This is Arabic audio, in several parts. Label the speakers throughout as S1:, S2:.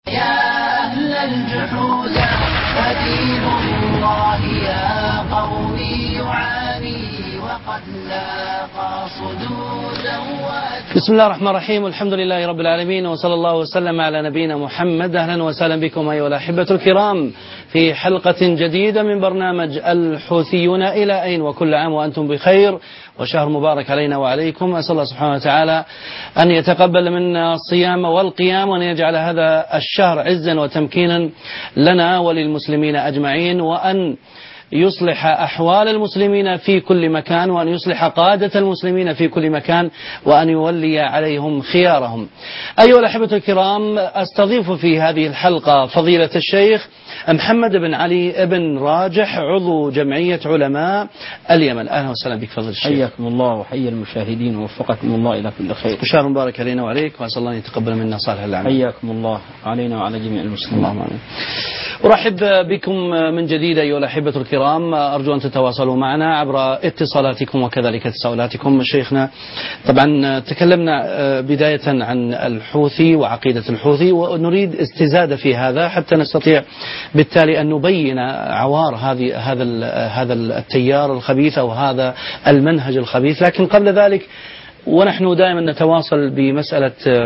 S1: يا أهل الجحود فدين الله يا قومي يعاني وقد لاقى صدودا. بسم الله الرحمن الرحيم، والحمد لله رب العالمين، وصلى الله وسلم على نبينا محمد. أهلا وسهلا بكم أيها الأحبة الكرام في حلقة جديدة من برنامج الحوثيون إلى أين، وكل عام وأنتم بخير وشهر مبارك علينا وعليكم. أسأل الله سبحانه وتعالى أن يتقبل منا الصيام والقيام، وأن يجعل هذا الشهر عزا وتمكينا لنا وللمسلمين أجمعين، وأن يصلح أحوال المسلمين في كل مكان، وأن يصلح قادة المسلمين في كل مكان، وأن يولي عليهم خيارهم. أيها الأحبة الكرام، أستضيف في هذه الحلقة فضيلة الشيخ محمد بن علي بن راجح، عضو جمعية علماء اليمن. أهلا وسهلا بك فضيلة الشيخ.
S2: حياكم الله وحيا المشاهدين ووفقكم الله إلى كل خير.
S1: وشهر مبارك علينا وعليك، وأسأل الله أن يتقبل منا صالح الأعمال.
S2: حياكم الله علينا وعلى جميع المسلمين.
S1: اللهم آمين. أرحب بكم من جديد أيها الأحبة الكرام، أرجو أن تتواصلوا معنا عبر اتصالاتكم وكذلك تساؤلاتكم. شيخنا، طبعا تكلمنا بداية عن الحوثي وعقيدة الحوثي، ونريد استزادة في هذا حتى نستطيع بالتالي أن نبين عوار هذا التيار الخبيث أو هذا المنهج الخبيث. لكن قبل ذلك، ونحن دائما نتواصل بمسألة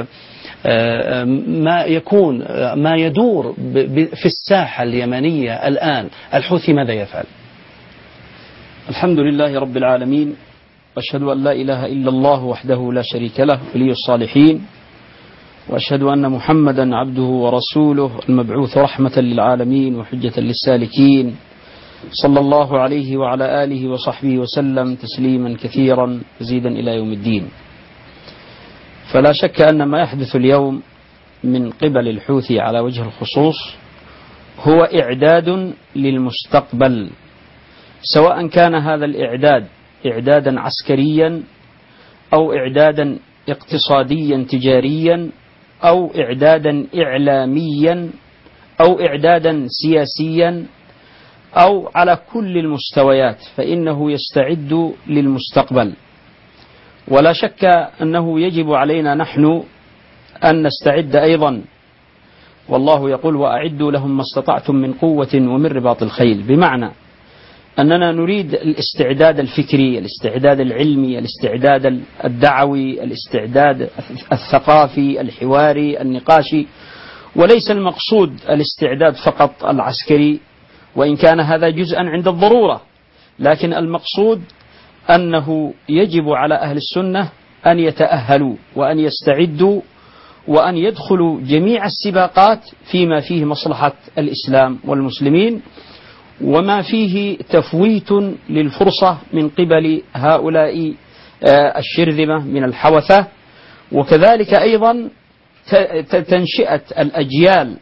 S1: ما يدور في الساحة اليمنية الآن، الحوثي ماذا يفعل؟
S2: الحمد لله رب العالمين، وأشهد أن لا إله إلا الله وحده لا شريك له ولي الصالحين، وأشهد أن محمدا عبده ورسوله المبعوث رحمة للعالمين وحجة للسالكين، صلى الله عليه وعلى آله وصحبه وسلم تسليما كثيرا مزيدا إلى يوم الدين. فلا شك أن ما يحدث اليوم من قبل الحوثي على وجه الخصوص هو إعداد للمستقبل، سواء كان هذا الإعداد إعدادا عسكريا أو إعدادا اقتصاديا تجاريا أو إعدادا إعلاميا أو إعدادا سياسيا أو على كل المستويات، فإنه يستعد للمستقبل. ولا شك أنه يجب علينا نحن أن نستعد أيضا، والله يقول وأعدوا لهم ما استطعتم من قوة ومن رباط الخيل، بمعنى أننا نريد الاستعداد الفكري، الاستعداد العلمي، الاستعداد الدعوي، الاستعداد الثقافي الحواري النقاشي، وليس المقصود الاستعداد فقط العسكري، وإن كان هذا جزءا عند الضرورة، لكن المقصود أنه يجب على أهل السنة أن يتأهلوا وأن يستعدوا وأن يدخلوا جميع السباقات فيما فيه مصلحة الإسلام والمسلمين، وما فيه تفويت للفرصة من قبل هؤلاء الشرذمة من الحوثة، وكذلك أيضا تنشئة الأجيال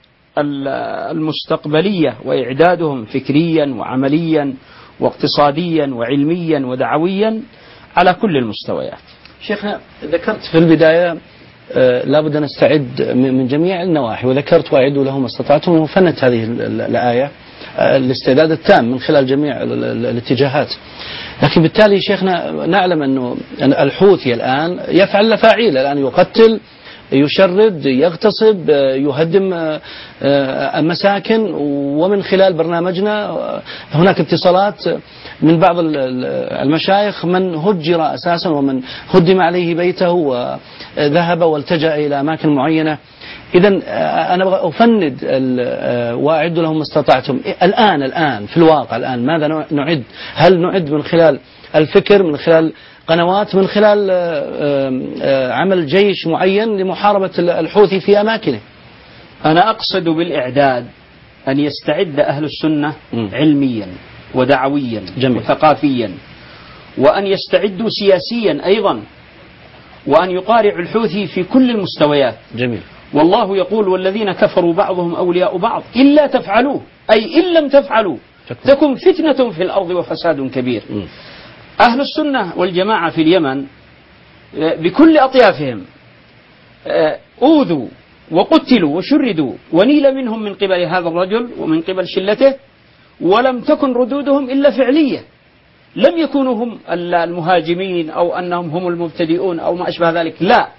S2: المستقبلية وإعدادهم فكريا وعمليا واقتصاديا وعلميا ودعويا على كل المستويات.
S1: شيخنا، ذكرت في البداية لابد أن نستعد من جميع النواحي، وذكرت وأعدوا لهم ما استطعتم، وفنت هذه الآية الاستعداد التام من خلال جميع الاتجاهات. لكن بالتالي شيخنا نعلم أنه الحوثي الآن يفعل الأفاعيل، الآن يقتل، يشرد، يغتصب، يهدم المساكن. ومن خلال برنامجنا هناك اتصالات من بعض المشايخ من هجر أساسا ومن هدم عليه بيته وذهب والتجأ إلى أماكن معينة. إذن أنا أبغى أفند وأعد لهم ما استطعتم. الآن في الواقع الآن ماذا نعد؟ هل نعد من خلال الفكر، من خلال قنوات، من خلال عمل جيش معين لمحاربة الحوثي في أماكنه؟
S2: أنا أقصد بالإعداد أن يستعد أهل السنة علميا ودعويا وثقافيا، وأن يستعدوا سياسيا أيضا، وأن يقارعوا الحوثي في كل المستويات.
S1: جميل.
S2: والله يقول والذين كفروا بعضهم أولياء بعض إلا تفعلوه، أي إن لم تفعلوا تكن فتنة في الأرض وفساد كبير. أهل السنة والجماعة في اليمن بكل أطيافهم أوذوا وقتلوا وشردوا ونيل منهم من قبل هذا الرجل ومن قبل شلته، ولم تكن ردودهم إلا فعلية. لم يكونوا هم المهاجمين أو أنهم هم المبتدئون أو ما أشبه ذلك، لا،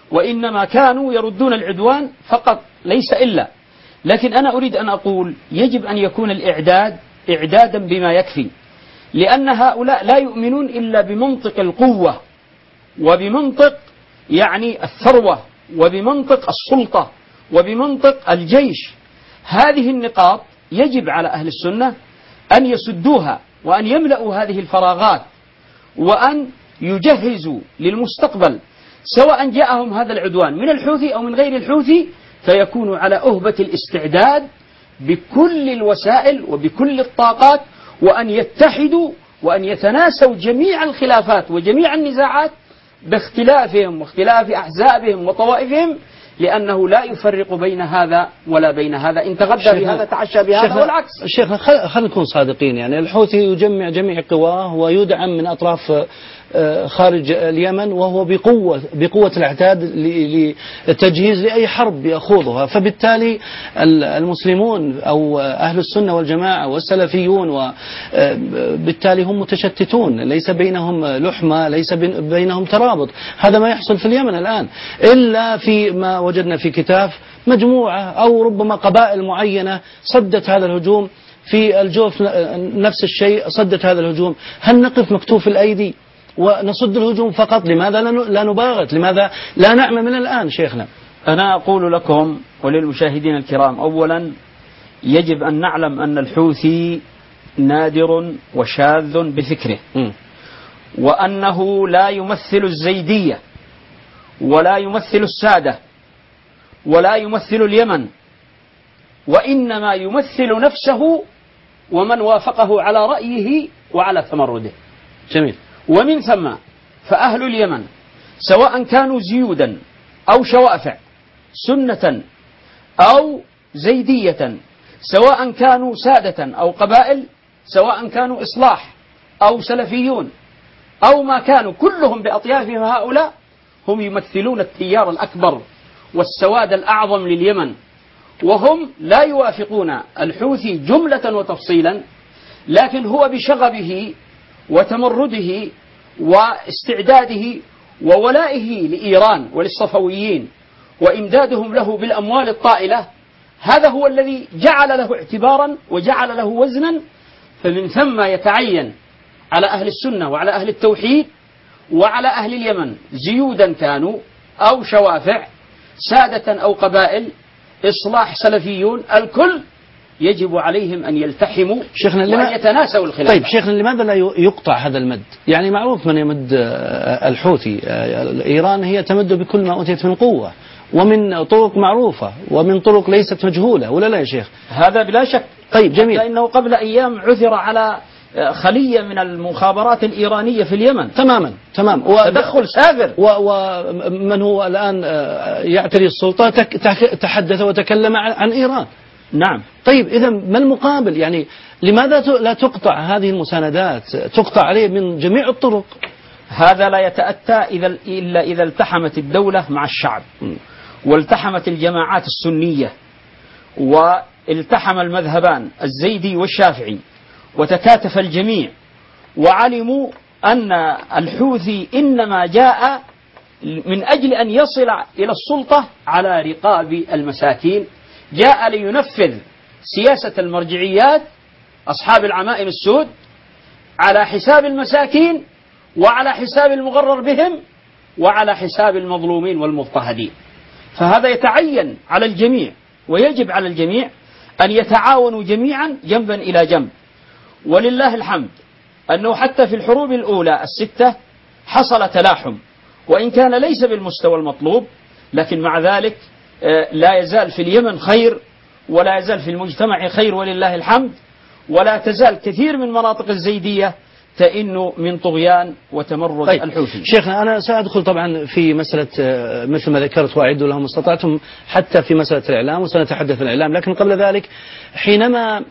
S2: وإنما كانوا يردون العدوان فقط ليس إلا. لكن أنا أريد أن أقول يجب أن يكون الإعداد إعدادا بما يكفي، لأن هؤلاء لا يؤمنون إلا بمنطق القوة وبمنطق يعني الثروة وبمنطق السلطة وبمنطق الجيش. هذه النقاط يجب على أهل السنة أن يسدوها وأن يملأوا هذه الفراغات وأن يجهزوا للمستقبل، سواء جاءهم هذا العدوان من الحوثي أو من غير الحوثي، فيكونوا على أهبة الاستعداد بكل الوسائل وبكل الطاقات، وأن يتحدوا وأن يتناسوا جميع الخلافات وجميع النزاعات باختلافهم واختلاف أحزابهم وطوائفهم، لأنه لا يفرق بين هذا ولا بين هذا، إن تغدى بهذا تعشى بهذا والعكس.
S3: شيخنا خلينا نكون صادقين، يعني الحوثي يجمع جميع قواه ويدعم من أطراف خارج اليمن، وهو بقوة الأعداد للتجهيز لأي حرب يخوضها. فبالتالي المسلمون أو أهل السنة والجماعة والسلفيون وبالتالي هم متشتتون، ليس بينهم لحمة، ليس بينهم ترابط. هذا ما يحصل في اليمن الآن، إلا في ما وجدنا في كتاف مجموعة أو ربما قبائل معينة صدت هذا الهجوم. في الجوف نفس الشيء، صدت هذا الهجوم. هل نقف مكتوف الأيدي ونصد الهجوم فقط؟ لماذا لا نباغت؟ لماذا لا نعمل من الآن شيخنا؟
S2: أنا أقول لكم وللمشاهدين الكرام، أولا يجب أن نعلم أن الحوثي نادر وشاذ بفكره، وأنه لا يمثل الزيدية ولا يمثل السادة ولا يمثل اليمن، وإنما يمثل نفسه ومن وافقه على رأيه وعلى تمرده.
S3: جميل.
S2: ومن ثم فأهل اليمن سواء كانوا زيودا أو شوافع، سنة أو زيدية، سواء كانوا سادة أو قبائل، سواء كانوا إصلاح أو سلفيون أو ما كانوا، كلهم بأطيافهم هؤلاء هم يمثلون التيار الأكبر والسواد الأعظم لليمن، وهم لا يوافقون الحوثي جملة وتفصيلا، لكن هو بشغبه وتمرده واستعداده وولائه لإيران وللصفويين وإمدادهم له بالأموال الطائلة، هذا هو الذي جعل له اعتبارا وجعل له وزنا. فمن ثم يتعين على أهل السنة وعلى أهل التوحيد وعلى أهل اليمن، زيودا كانوا أو شوافع، سادة أو قبائل، إصلاح سلفيون، الكل يجب عليهم أن يلتحموا وأن يتناسوا الخلافات.
S3: طيب شيخنا، لماذا لا يقطع هذا المد؟ يعني معروف من يمد الحوثي، إيران هي تمد بكل ما أوتيت من قوة ومن طرق معروفة ومن طرق ليست مجهولة، ولا لا يا شيخ؟
S2: هذا بلا شك.
S3: طيب جميل.
S2: لأنه قبل أيام عثر على خلية من المخابرات الإيرانية في اليمن.
S3: تمام.
S2: تدخل سافر.
S3: ومن هو الآن يعتري السلطة تحدث وتكلم عن إيران.
S2: نعم.
S3: طيب إذا ما المقابل؟ يعني لماذا لا تقطع هذه المساندات؟ تقطع عليه من جميع الطرق.
S2: هذا لا يتأتى إلا إذا التحمت الدولة مع الشعب، والتحمت الجماعات السنية، والتحم المذهبان الزيدي والشافعي، وتكاتف الجميع، وعلموا أن الحوثي إنما جاء من أجل أن يصل إلى السلطة على رقاب المساكين، جاء لينفذ سياسة المرجعيات أصحاب العمائم السود على حساب المساكين وعلى حساب المغرر بهم وعلى حساب المظلومين والمضطهدين. فهذا يتعين على الجميع، ويجب على الجميع أن يتعاونوا جميعا جنبا إلى جنب. ولله الحمد أنه حتى في الحروب الأولى الستة حصل تلاحم، وإن كان ليس بالمستوى المطلوب، لكن مع ذلك لا يزال في اليمن خير، ولا يزال في المجتمع خير ولله الحمد، ولا تزال كثير من مناطق الزيدية تئن من طغيان وتمرد الحوثي.
S3: شيخنا أنا سأدخل طبعا في مسألة مثل ما ذكرت وأعدوا لهم استطعتم، حتى في مسألة الإعلام، وسنتحدث عن الإعلام. لكن قبل ذلك، حينما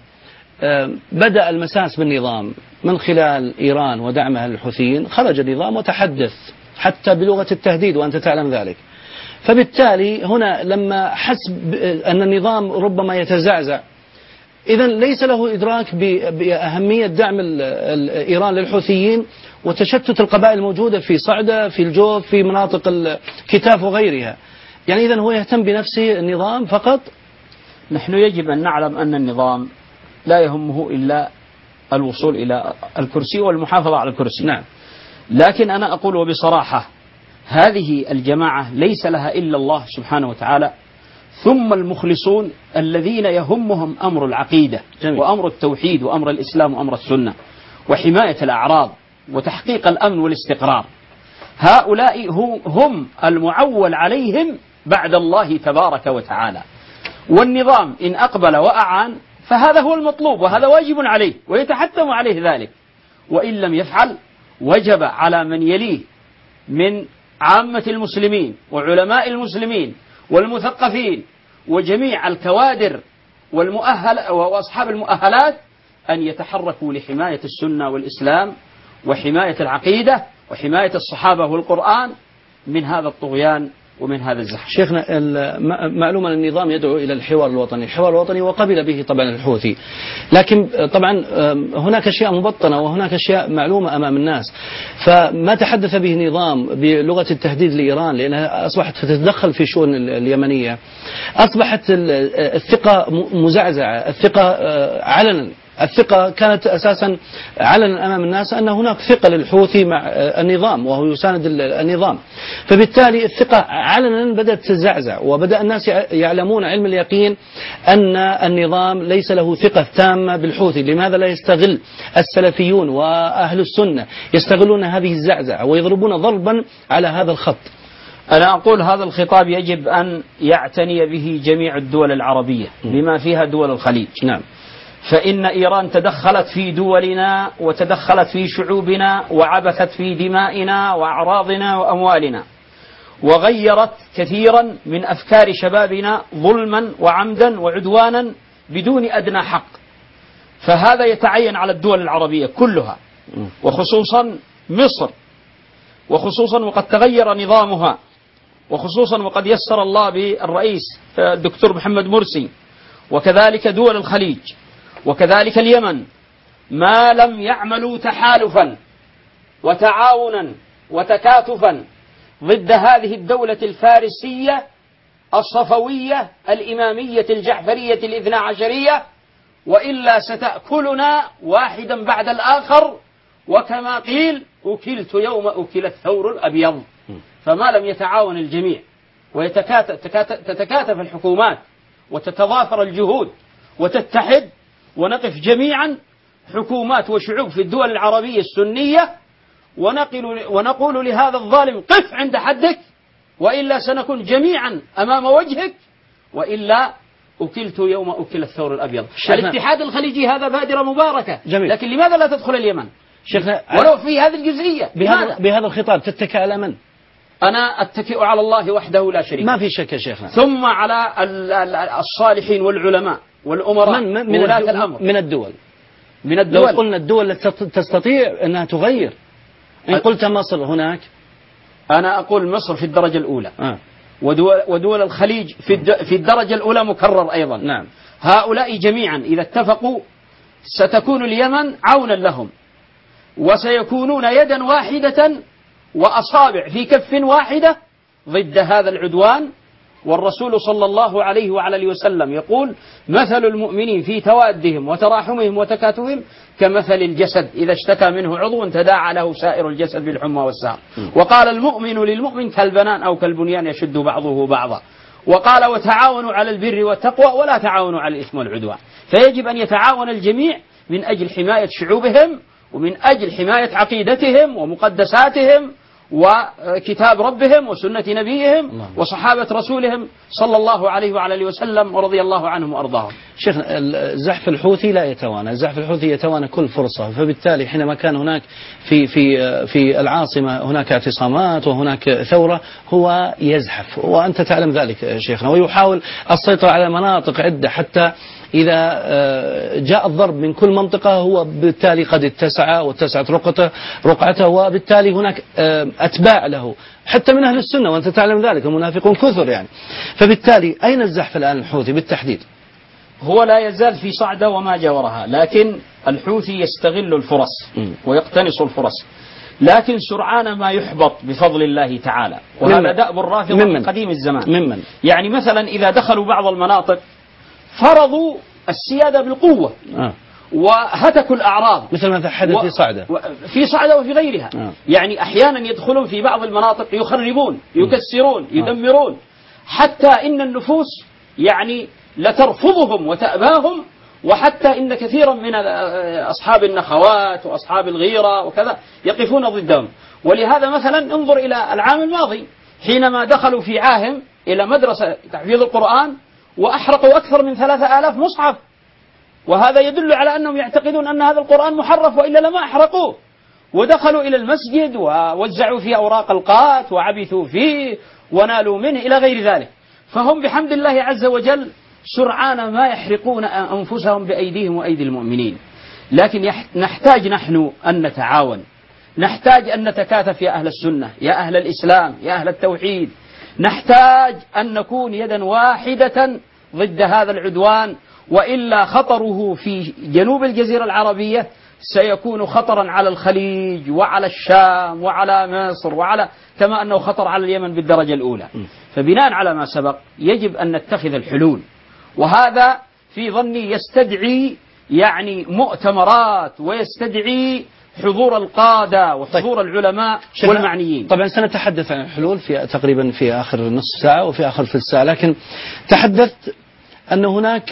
S3: بدأ المساس بالنظام من خلال إيران ودعمها للحوثيين، خرج النظام وتحدث حتى بلغة التهديد، وأنت تعلم ذلك. فبالتالي هنا لما حس أن النظام ربما يتزعزع، إذا ليس له إدراك بأهمية دعم إيران للحوثيين وتشتت القبائل الموجودة في صعدة، في الجوف، في مناطق الكتاف وغيرها. يعني إذا هو يهتم بنفسه النظام فقط.
S2: نحن يجب أن نعلم أن النظام لا يهمه إلا الوصول إلى الكرسي والمحافظة على الكرسي.
S3: نعم.
S2: لكن أنا أقول وبصراحة هذه الجماعة ليس لها إلا الله سبحانه وتعالى، ثم المخلصون الذين يهمهم أمر العقيدة
S3: جميل.
S2: وأمر التوحيد وأمر الإسلام وأمر السنة وحماية الأعراض وتحقيق الأمن والاستقرار. هؤلاء هم المعول عليهم بعد الله تبارك وتعالى. والنظام إن أقبل وأعان فهذا هو المطلوب وهذا واجب عليه ويتحتم عليه ذلك، وإن لم يفعل وجب على من يليه من عامة المسلمين وعلماء المسلمين والمثقفين وجميع الكوادر وأصحاب المؤهلات أن يتحركوا لحماية السنة والإسلام وحماية العقيدة وحماية الصحابة والقرآن من هذا الطغيان ومن هذا الزحف.
S3: شيخنا، معلوم أن النظام يدعو إلى الحوار الوطني، الحوار الوطني وقبل به طبعا الحوثي، لكن طبعا هناك أشياء مبطنة وهناك أشياء معلومة أمام الناس. فما تحدث به النظام بلغة التهديد لإيران لأنها أصبحت تتدخل في شؤون اليمنية، أصبحت الثقة مزعزعة، الثقة علنا، الثقة كانت أساسا علنا أمام الناس أن هناك ثقة للحوثي مع النظام وهو يساند النظام، فبالتالي الثقة علنا بدأت تزعزع، وبدأ الناس يعلمون علم اليقين أن النظام ليس له ثقة تامة بالحوثي. لماذا لا يستغل السلفيون وأهل السنة يستغلون هذه الزعزعة ويضربون ضربا على هذا الخط؟
S2: أنا أقول هذا الخطاب يجب أن يعتني به جميع الدول العربية بما فيها دول الخليج.
S3: نعم.
S2: فإن إيران تدخلت في دولنا وتدخلت في شعوبنا وعبثت في دمائنا وأعراضنا وأموالنا، وغيرت كثيرا من أفكار شبابنا ظلما وعمدا وعدوانا بدون أدنى حق. فهذا يتعين على الدول العربية كلها وخصوصا مصر، وخصوصا وقد تغير نظامها، وخصوصا وقد يسر الله بالرئيس الدكتور محمد مرسي، وكذلك دول الخليج وكذلك اليمن، ما لم يعملوا تحالفا وتعاونا وتكاتفا ضد هذه الدولة الفارسية الصفوية الإمامية الجعفرية الاثنى عشرية، وإلا ستأكلنا واحدا بعد الآخر، وكما قيل أكلت يوم أكل الثور الأبيض. فما لم يتعاون الجميع وتتكاتف الحكومات وتتضافر الجهود وتتحد ونقف جميعا حكومات وشعوب في الدول العربية السنية ونقول لهذا الظالم قف عند حدك، وإلا سنكون جميعا أمام وجهك، وإلا أكلت يوم أكل الثور الأبيض. الاتحاد الخليجي هذا بادرة مباركة.
S3: جميل.
S2: لكن لماذا لا تدخل اليمن
S3: شيخنا
S2: ولو في هذه الجزئية؟
S3: بهذا الخطاب تتكئ على من؟
S2: أنا أتكئ على الله وحده لا شريك له،
S3: ما في شك يا شيخنا،
S2: ثم على الصالحين والعلماء والأمراء وولاة الأمر
S3: من الدول.
S2: لو
S3: قلنا الدول تستطيع أنها تغير، إن قلت مصر هناك،
S2: أنا أقول مصر في الدرجة الأولى، ودول الخليج في الدرجة الأولى مكرر أيضا.
S3: نعم.
S2: هؤلاء جميعا إذا اتفقوا ستكون اليمن عونا لهم، وسيكونون يدا واحدة وأصابع في كف واحدة ضد هذا العدوان. والرسول صلى الله عليه وعلى اله وسلم يقول: مثل المؤمنين في توادهم وتراحمهم وتكاتفهم كمثل الجسد إذا اشتكى منه عضو تداعى له سائر الجسد بالحمى والسهر. وقال: المؤمن للمؤمن كالبنان أو كالبنيان يشد بعضه بعضا. وقال: وتعاونوا على البر والتقوى ولا تعاونوا على الإثم والعدوان. فيجب أن يتعاون الجميع من أجل حماية شعوبهم ومن أجل حماية عقيدتهم ومقدساتهم وكتاب ربهم وسنة نبيهم وصحابة رسولهم صلى الله عليه وعلى اله وسلم ورضي الله عنهم وأرضاهم.
S3: شيخنا، الزحف الحوثي لا يتوانى، الزحف الحوثي يتوانى كل فرصة، فبالتالي حينما كان هناك في العاصمة هناك اعتصامات وهناك ثورة هو يزحف، وأنت تعلم ذلك شيخنا، ويحاول السيطرة على مناطق عدة حتى إذا جاء الضرب من كل منطقة هو بالتالي قد واتسعت رقعته، وبالتالي هناك أتباع له حتى من أهل السنة، وأنت تعلم ذلك، المنافقون كثر يعني. فبالتالي أين الزحف الآن الحوثي بالتحديد؟
S2: هو لا يزال في صعدة وما جاورها، لكن الحوثي يستغل الفرص ويقتنص الفرص، لكن سرعان ما يحبط بفضل الله تعالى. وهذا دأب الرافضة من قديم الزمان. يعني مثلا إذا دخلوا بعض المناطق فرضوا السيادة بالقوة وهتكوا الأعراض،
S3: مثل ما حدث في صعدة،
S2: في صعدة وفي غيرها. يعني أحيانا يدخلون في بعض المناطق يخربون، يكسرون، يدمرون، حتى إن النفوس يعني لترفضهم وتأباهم، وحتى إن كثيرا من أصحاب النخوات وأصحاب الغيرة وكذا يقفون ضدهم. ولهذا مثلا انظر إلى العام الماضي حينما دخلوا في عاهم إلى مدرسة تحفيظ القرآن وأحرقوا أكثر من 3000 مصحف، وهذا يدل على أنهم يعتقدون أن هذا القرآن محرف، وإلا لما أحرقوه. ودخلوا إلى المسجد ووزعوا فيه أوراق القات وعبثوا فيه ونالوا منه إلى غير ذلك. فهم بحمد الله عز وجل سرعان ما يحرقون أنفسهم بأيديهم وأيدي المؤمنين. لكن نحتاج نحن أن نتعاون، نحتاج أن نتكاتف يا أهل السنة، يا أهل الإسلام، يا أهل التوحيد. نحتاج أن نكون يدا واحدة ضد هذا العدوان، وإلا خطره في جنوب الجزيرة العربية سيكون خطرا على الخليج وعلى الشام وعلى مصر كما أنه خطر على اليمن بالدرجة الأولى. فبناء على ما سبق يجب أن نتخذ الحلول، وهذا في ظني يستدعي يعني مؤتمرات، ويستدعي حضور القادة وحضور العلماء والمعنيين.
S3: طبعا سنتحدث عن الحلول تقريبا في آخر نصف ساعة وفي آخر ثلث ساعة، لكن تحدثت أن هناك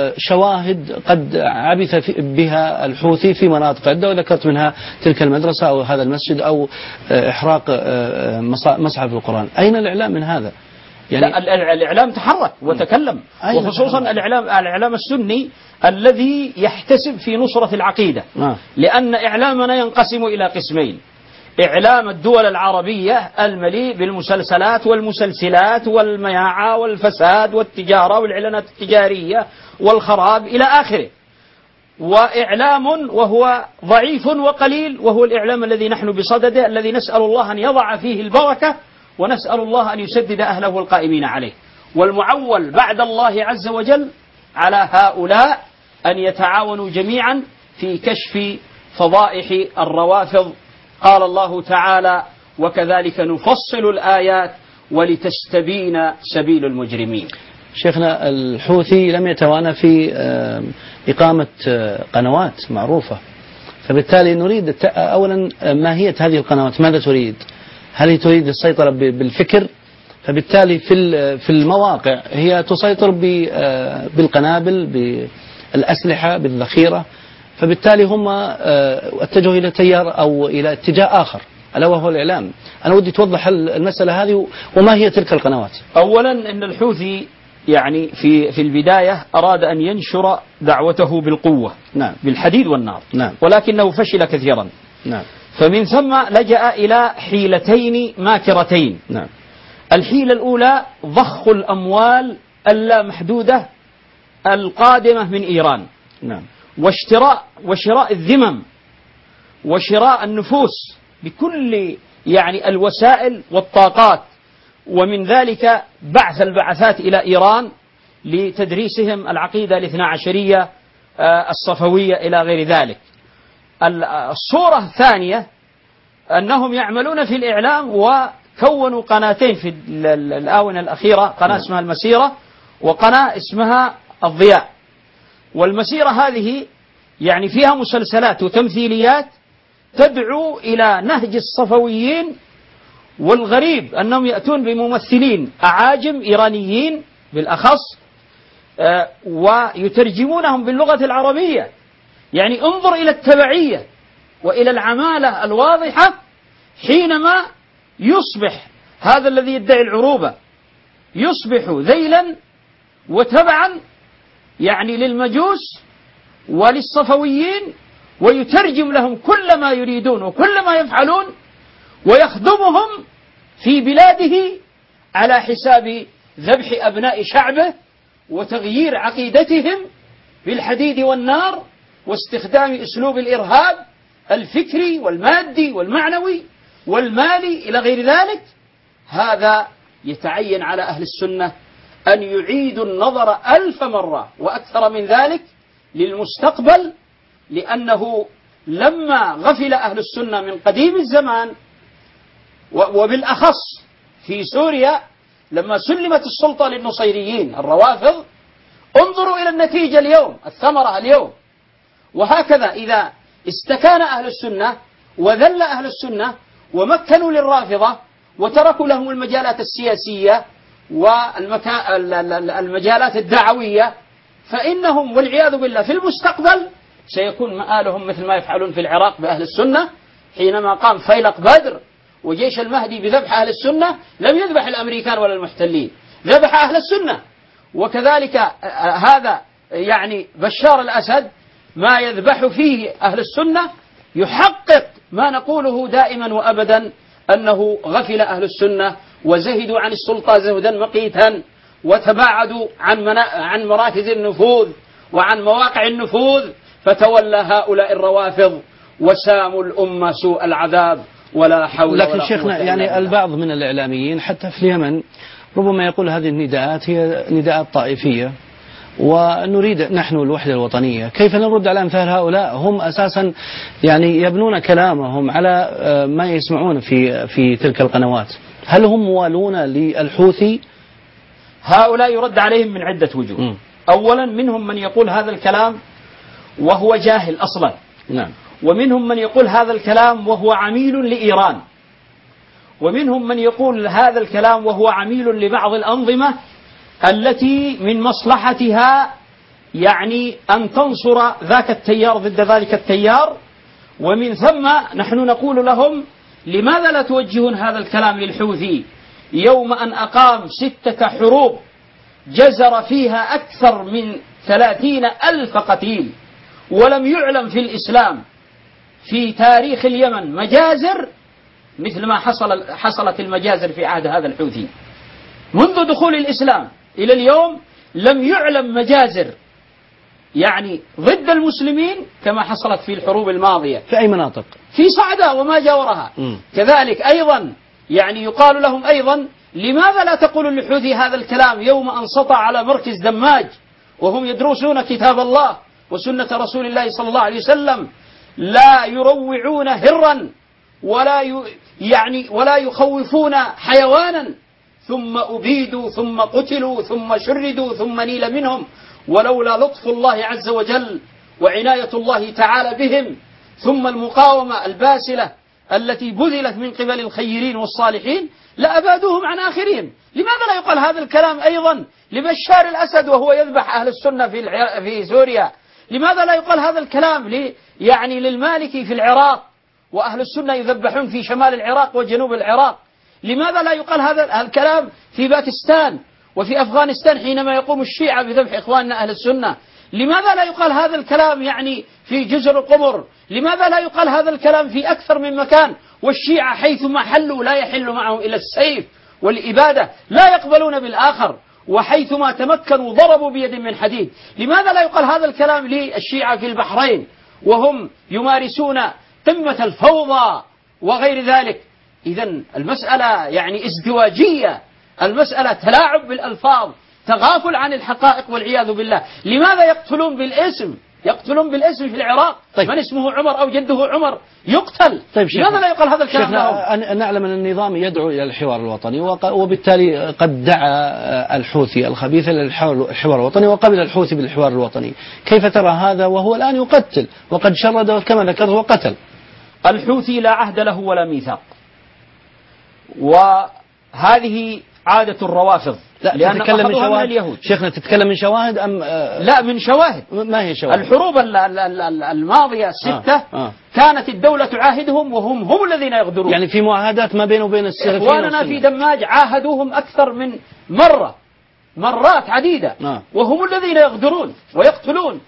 S3: شواهد قد عبث بها الحوثي في مناطق عدة، وذكرت منها تلك المدرسة أو هذا المسجد أو إحراق مصحف القرآن. أين الإعلام من هذا؟
S2: يعني الإعلام تحرك وتكلم، وخصوصا الإعلام السني الذي يحتسب في نصرة العقيدة. لأن إعلامنا ينقسم إلى قسمين: إعلام الدول العربية المليء بالمسلسلات والمسلسلات والمياعة والفساد والتجارة والإعلانات التجارية والخراب إلى آخره، وإعلام وهو ضعيف وقليل، وهو الإعلام الذي نحن بصدده، الذي نسأل الله أن يضع فيه البركة، ونسأل الله أن يسدد أهله القائمين عليه. والمعول بعد الله عز وجل على هؤلاء أن يتعاونوا جميعا في كشف فضائح الروافض. قال الله تعالى: وكذلك نفصل الآيات ولتستبين سبيل المجرمين.
S3: شيخنا، الحوثي لم يتوانى في إقامة قنوات معروفة، فبالتالي نريد أولا ماهية هذه القنوات، ماذا تريد؟ هل تريد السيطرة بالفكر؟ فبالتالي في المواقع هي تسيطر بالقنابل، بالأسلحة، بالذخيرة، فبالتالي هم اتجهوا إلى تيار أو إلى اتجاه آخر ألا وهو الإعلام. أنا ودي توضح المسألة هذه وما هي تلك القنوات.
S2: أولا أن الحوثي يعني في البداية أراد أن ينشر دعوته بالقوة،
S3: نعم،
S2: بالحديد والنار،
S3: نعم،
S2: ولكنه فشل كثيرا،
S3: نعم.
S2: فمن ثم لجأ إلى حيلتين ماكرتين.
S3: نعم.
S2: الحيلة الأولى ضخ الأموال اللامحدودة القادمة من إيران،
S3: نعم،
S2: وشراء الذمم وشراء النفوس بكل يعني الوسائل والطاقات، ومن ذلك بعث البعثات إلى إيران لتدريسهم العقيدة الاثنا عشرية الصفوية إلى غير ذلك. الصورة الثانية أنهم يعملون في الإعلام، وكونوا قناتين في الآونة الأخيرة، قناة اسمها المسيرة وقناة اسمها الضياء. والمسيرة هذه يعني فيها مسلسلات وتمثيليات تدعو إلى نهج الصفويين، والغريب أنهم يأتون بممثلين أعاجم إيرانيين بالأخص، ويترجمونهم باللغة العربية. يعني انظر إلى التبعية وإلى العمالة الواضحة، حينما يصبح هذا الذي يدعي العروبة يصبح ذيلا وتبعا يعني للمجوس وللصفويين، ويترجم لهم كل ما يريدون وكل ما يفعلون، ويخدمهم في بلاده على حساب ذبح أبناء شعبه وتغيير عقيدتهم بالحديد والنار، واستخدام أسلوب الإرهاب الفكري والمادي والمعنوي والمالي إلى غير ذلك. هذا يتعين على أهل السنة أن يعيدوا النظر 1000 مرة وأكثر من ذلك للمستقبل، لأنه لما غفل أهل السنة من قديم الزمان، وبالأخص في سوريا لما سلمت السلطة للنصيريين الروافض، انظروا إلى النتيجة اليوم، الثمرة اليوم. وهكذا إذا استكان أهل السنة وذل أهل السنة ومكنوا للرافضة وتركوا لهم المجالات السياسية والمجالات الدعوية، فإنهم والعياذ بالله في المستقبل سيكون مآلهم مثل ما يفعلون في العراق بأهل السنة، حينما قام فيلق بدر وجيش المهدي بذبح أهل السنة، لم يذبح الأمريكان ولا المحتلين، ذبح أهل السنة. وكذلك هذا يعني بشار الأسد ما يذبح فيه أهل السنة يحقق ما نقوله دائما وأبدا، أنه غفل أهل السنة وزهدوا عن السلطة زهدا مقيتا، وتباعدوا عن مراكز النفوذ وعن مواقع النفوذ، فتولى هؤلاء الروافض وساموا الأمة سوء العذاب ولا حول ولا قوة.
S3: لكن شيخنا يعني البعض من الإعلاميين حتى في اليمن ربما يقول هذه النداءات هي نداءات طائفية ونريد نحن الوحدة الوطنية. كيف نرد على أمثال هؤلاء؟ هم أساسا يعني يبنون كلامهم على ما يسمعون في تلك القنوات. هل هم موالون للحوثي؟
S2: هؤلاء يرد عليهم من عدة وجوه. أولا منهم من يقول هذا الكلام وهو جاهل أصلا،
S3: نعم.
S2: ومنهم من يقول هذا الكلام وهو عميل لإيران، ومنهم من يقول هذا الكلام وهو عميل لبعض الأنظمة التي من مصلحتها يعني أن تنصر ذاك التيار ضد ذلك التيار. ومن ثم نحن نقول لهم لماذا لا توجهون هذا الكلام للحوثي يوم أن أقام 6 حروب جزر فيها أكثر من 30,000 قتيل، ولم يعلم في الإسلام في تاريخ اليمن مجازر مثل ما حصلت المجازر في عهد هذا الحوثي. منذ دخول الإسلام إلى اليوم لم يعلم مجازر يعني ضد المسلمين كما حصلت في الحروب الماضية.
S3: في أي مناطق؟
S2: في صعدة وما جاورها. كذلك أيضا يعني يقال لهم أيضا لماذا لا تقولوا للحوثي هذا الكلام يوم أن سطع على مركز دماج وهم يدرسون كتاب الله وسنة رسول الله صلى الله عليه وسلم، لا يروعون هرا ولا يخوفون حيوانا، ثم أبيدوا ثم قتلوا ثم شردوا ثم نيل منهم، ولولا لطف الله عز وجل وعناية الله تعالى بهم ثم المقاومة الباسلة التي بذلت من قبل الخيرين والصالحين لأبادوهم عن آخرهم. لماذا لا يقال هذا الكلام أيضا لبشار الأسد وهو يذبح أهل السنة في سوريا؟ لماذا لا يقال هذا الكلام للمالكي في العراق وأهل السنة يذبحون في شمال العراق وجنوب العراق؟ لماذا لا يقال هذا الكلام في باكستان وفي أفغانستان حينما يقوم الشيعة بذبح إخواننا أهل السنة؟ لماذا لا يقال هذا الكلام في جزر القمر؟ لماذا لا يقال هذا الكلام في أكثر من مكان؟ والشيعة حيثما حلوا لا يحل معهم إلا السيف والإبادة، لا يقبلون بالآخر، وحيثما تمكنوا ضربوا بيد من حديد. لماذا لا يقال هذا الكلام للشيعة في البحرين وهم يمارسون قمة الفوضى وغير ذلك؟ إذن المسألة ازدواجية، المسألة تلاعب بالألفاظ، تغافل عن الحقائق والعياذ بالله. لماذا يقتلون بالاسم في العراق؟ من اسمه عمر أو جده عمر يقتل. لماذا لا يقال هذا الكلام لهم؟
S3: نعلم أن النظام يدعو إلى الحوار الوطني، وبالتالي قد دعا الحوثي الخبيث للحوار الوطني وقبل الحوثي بالحوار الوطني. كيف ترى هذا وهو الآن يقتل وقد شرد كما ذكرت وقتل؟
S2: الحوثي لا عهد له ولا ميثاق، وهذه عادة الروافض.
S3: لا تتكلم من شواهد اليهود. شيخنا تتكلم من شواهد أم
S2: لا من شواهد.
S3: ما هي شواهد؟
S2: الحروب الماضية 6 كانت الدولة تعاهدهم وهم الذين يغدرون.
S3: يعني في معاهدات ما بينه وبين السلفيين.
S2: إخواننا في دماج عاهدوهم أكثر من مرات عديدة وهم الذين يغدرون ويقتلون.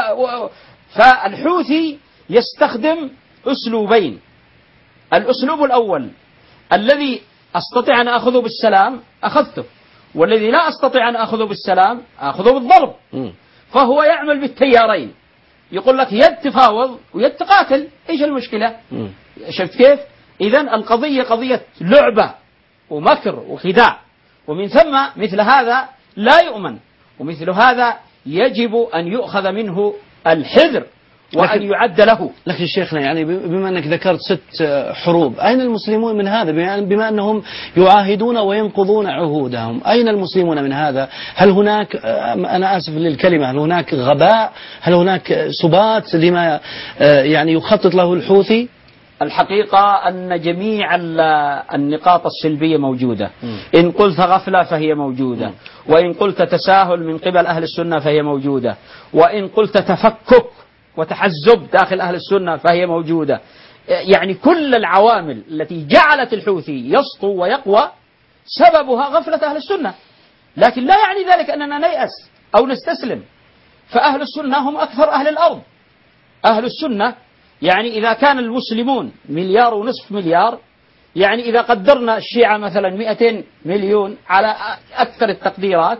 S2: فالحوثي يستخدم أسلوبين. الأسلوب الأول الذي أستطيع أن أخذه بالسلام أخذته، والذي لا أستطيع أن أخذه بالسلام أخذه بالضرب. فهو يعمل بالتيارين، يقول لك يد تفاوض ويد تقاتل، إيش المشكلة؟ شفت كيف؟ إذن القضية قضية لعبة ومكر وخداع، ومن ثم مثل هذا لا يؤمن. ومثل هذا يجب أن يؤخذ منه الحذر وأن يعد له.
S3: لكن شيخنا يعني بما أنك ذكرت 6 حروب، أين المسلمون من هذا؟ بما أنهم يعاهدون وينقضون عهودهم، أين المسلمون من هذا؟ هل هناك، أنا آسف للكلمة، هل هناك غباء؟ هل هناك سبات لما يعني يخطط له الحوثي؟
S2: الحقيقة أن جميع النقاط السلبية موجودة. إن قلت غفلة فهي موجودة، وإن قلت تساهل من قبل أهل السنة فهي موجودة، وإن قلت تفكك وتحزب داخل أهل السنة فهي موجودة. يعني كل العوامل التي جعلت الحوثي يسطو ويقوى سببها غفلة أهل السنة. لكن لا يعني ذلك أننا نيأس أو نستسلم، فأهل السنة هم أكثر أهل الأرض. أهل السنة يعني إذا كان المسلمون 1.5 مليار، يعني إذا قدرنا الشيعة مثلا 200 مليون على أكثر التقديرات،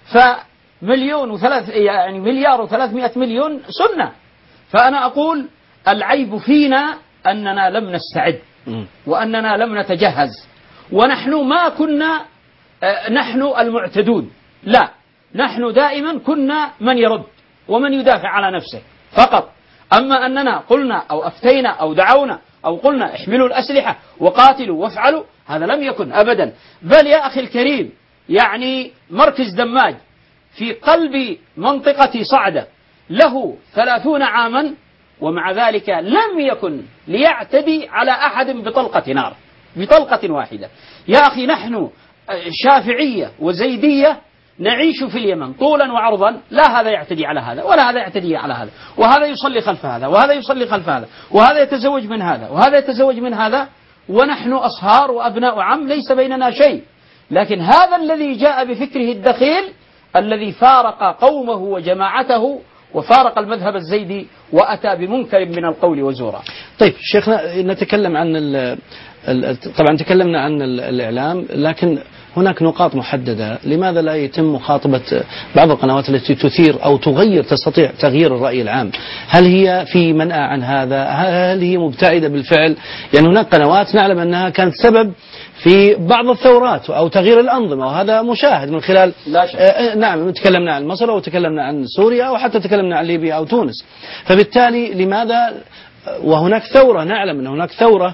S2: يعني 1.3 مليار سنة. فأنا أقول العيب فينا أننا لم نستعد وأننا لم نتجهز، ونحن ما كنا نحن المعتدون، لا، نحن دائما كنا من يرد ومن يدافع على نفسه فقط. أما أننا قلنا أو أفتينا أو دعونا أو قلنا احملوا الأسلحة وقاتلوا وافعلوا، هذا لم يكن أبدا. بل يا أخي الكريم، يعني مركز دماج في قلب منطقة صعدة له 30 عاما، ومع ذلك لم يكن ليعتدي على أحد بطلقة نار، بطلقة واحدة. يا أخي نحن شافعية وزيدية نعيش في اليمن طولا وعرضا، لا هذا يعتدي على هذا ولا هذا يعتدي على هذا، وهذا يصلي خلف هذا وهذا يصلي خلف هذا، وهذا يتزوج من هذا وهذا يتزوج من هذا، ونحن أصهار وأبناء عم ليس بيننا شيء. لكن هذا الذي جاء بفكره الدخيل الذي فارق قومه وجماعته وفارق المذهب الزيدي وأتى بمنكر من القول وزورا.
S3: طيب شيخنا، نتكلم عن طبعا تكلمنا عن الإعلام، لكن هناك نقاط محددة. لماذا لا يتم مخاطبة بعض القنوات التي تثير أو تستطيع تغيير الرأي العام؟ هل هي في منأى عن هذا؟ هل هي مبتعدة بالفعل؟ يعني هناك قنوات نعلم أنها كانت سبب في بعض الثورات أو تغيير الأنظمة، وهذا مشاهد من خلال نعم، تكلمنا عن مصر وتكلمنا عن سوريا وحتى تكلمنا عن ليبيا أو تونس. فبالتالي لماذا وهناك ثورة، نعلم أن هناك ثورة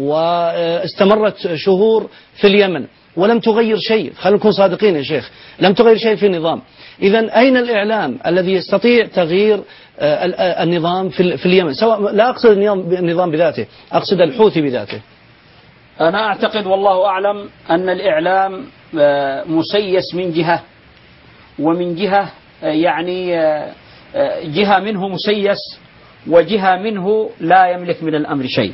S3: واستمرت شهور في اليمن ولم تغير شيء، خلينا نكون صادقين يا شيخ، لم تغير شيء في النظام. إذن أين الإعلام الذي يستطيع تغيير النظام في اليمن؟ سواء لا أقصد النظام بذاته، أقصد الحوثي بذاته.
S2: أنا أعتقد والله أعلم أن الإعلام مسيس من جهة، ومن جهة يعني جهة منه مسيس وجهة منه لا يملك من الأمر شيء.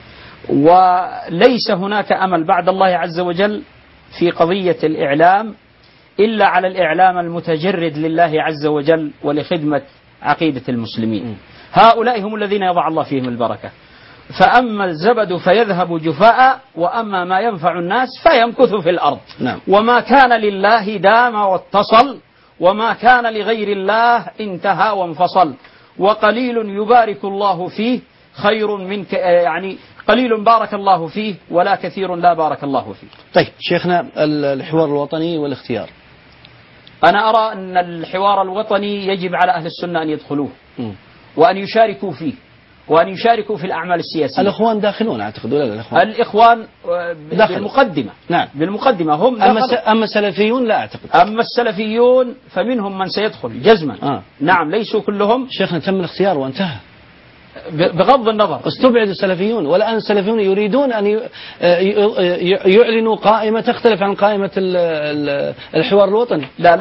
S2: وليس هناك أمل بعد الله عز وجل في قضية الإعلام إلا على الإعلام المتجرد لله عز وجل ولخدمة عقيدة المسلمين. هؤلاء هم الذين يضع الله فيهم البركة. فأما الزبد فيذهب جفاء، وأما ما ينفع الناس فيمكث في الأرض.
S3: نعم.
S2: وما كان لله دام واتصل، وما كان لغير الله انتهى وانفصل. وقليل يبارك الله فيه خير من يعني قليل بارك الله فيه ولا كثير لا بارك الله فيه.
S3: طيب شيخنا، الحوار الوطني والاختيار،
S2: أنا أرى أن الحوار الوطني يجب على أهل السنة أن يدخلوه وأن يشاركوا فيه وأن يشاركوا في الأعمال السياسية.
S3: الإخوان داخلون أعتقد ولا لا؟
S2: الإخوان بالمقدمة. نعم، بالمقدمة هم.
S3: أما السلفيون لا أعتقد.
S2: أما السلفيون فمنهم من سيدخل جزما. نعم، ليسوا كلهم.
S3: شيخنا تم الاختيار وانتهى.
S2: بغض النظر
S3: استبعد السلفيون، والآن السلفيون يريدون أن يعلنوا قائمة تختلف عن قائمة الحوار الوطني.
S2: لا،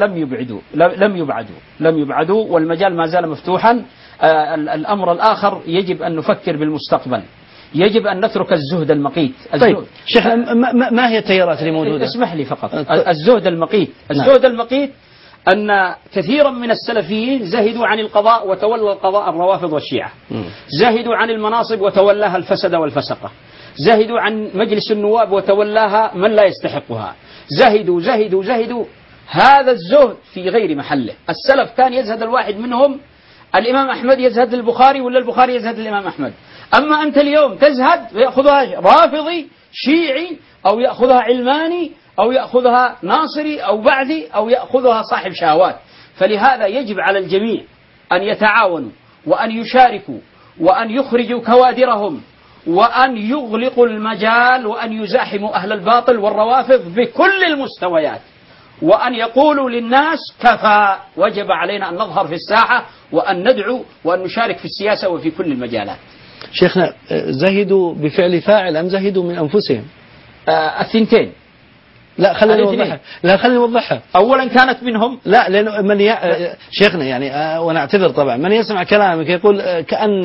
S2: لم يبعدوا والمجال ما زال مفتوحا. الأمر الآخر يجب أن نفكر بالمستقبل، يجب أن نترك الزهد المقيت.
S3: طيب شيخ، ما هي التيارات اللي موجودة؟
S2: اسمح لي فقط. الزهد المقيت. الزهد المقيت أن كثيرا من السلفيين زهدوا عن القضاء وتولى القضاء الروافض والشيعة. زهدوا عن المناصب وتولاها الفسد والفسقة. زهدوا عن مجلس النواب وتولاها من لا يستحقها. زهدوا. هذا الزهد في غير محله. السلف كان يزهد الواحد منهم، الإمام أحمد يزهد البخاري ولا البخاري يزهد الإمام أحمد. أما أنت اليوم تزهد ويأخذها رافضي شيعي أو يأخذها علماني أو يأخذها ناصري أو بعثي أو يأخذها صاحب شهوات. فلهذا يجب على الجميع أن يتعاونوا وأن يشاركوا وأن يخرجوا كوادرهم وأن يغلقوا المجال وأن يزاحموا أهل الباطل والروافض بكل المستويات، وأن يقولوا للناس كفى، وجب علينا أن نظهر في الساحة وأن ندعو وأن نشارك في السياسة وفي كل المجالات.
S3: شيخنا، زهدوا بفعل فاعل أم زهدوا من أنفسهم؟
S2: الثنتين.
S3: لا خلينا نوضحها.
S2: أولا كانت منهم،
S3: لا لأنه شيخنا يعني وأنا أعتذر طبعا، من يسمع كلامك يقول كأن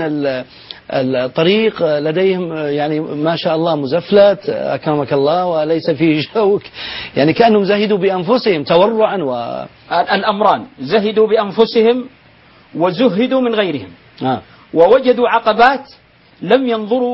S3: الطريق لديهم يعني ما شاء الله مزفلت أكرمك الله وليس فيه شوك، يعني كأنهم زهدوا بأنفسهم تورعا
S2: الأمران زهدوا بأنفسهم وزهدوا من غيرهم. ووجدوا عقبات لم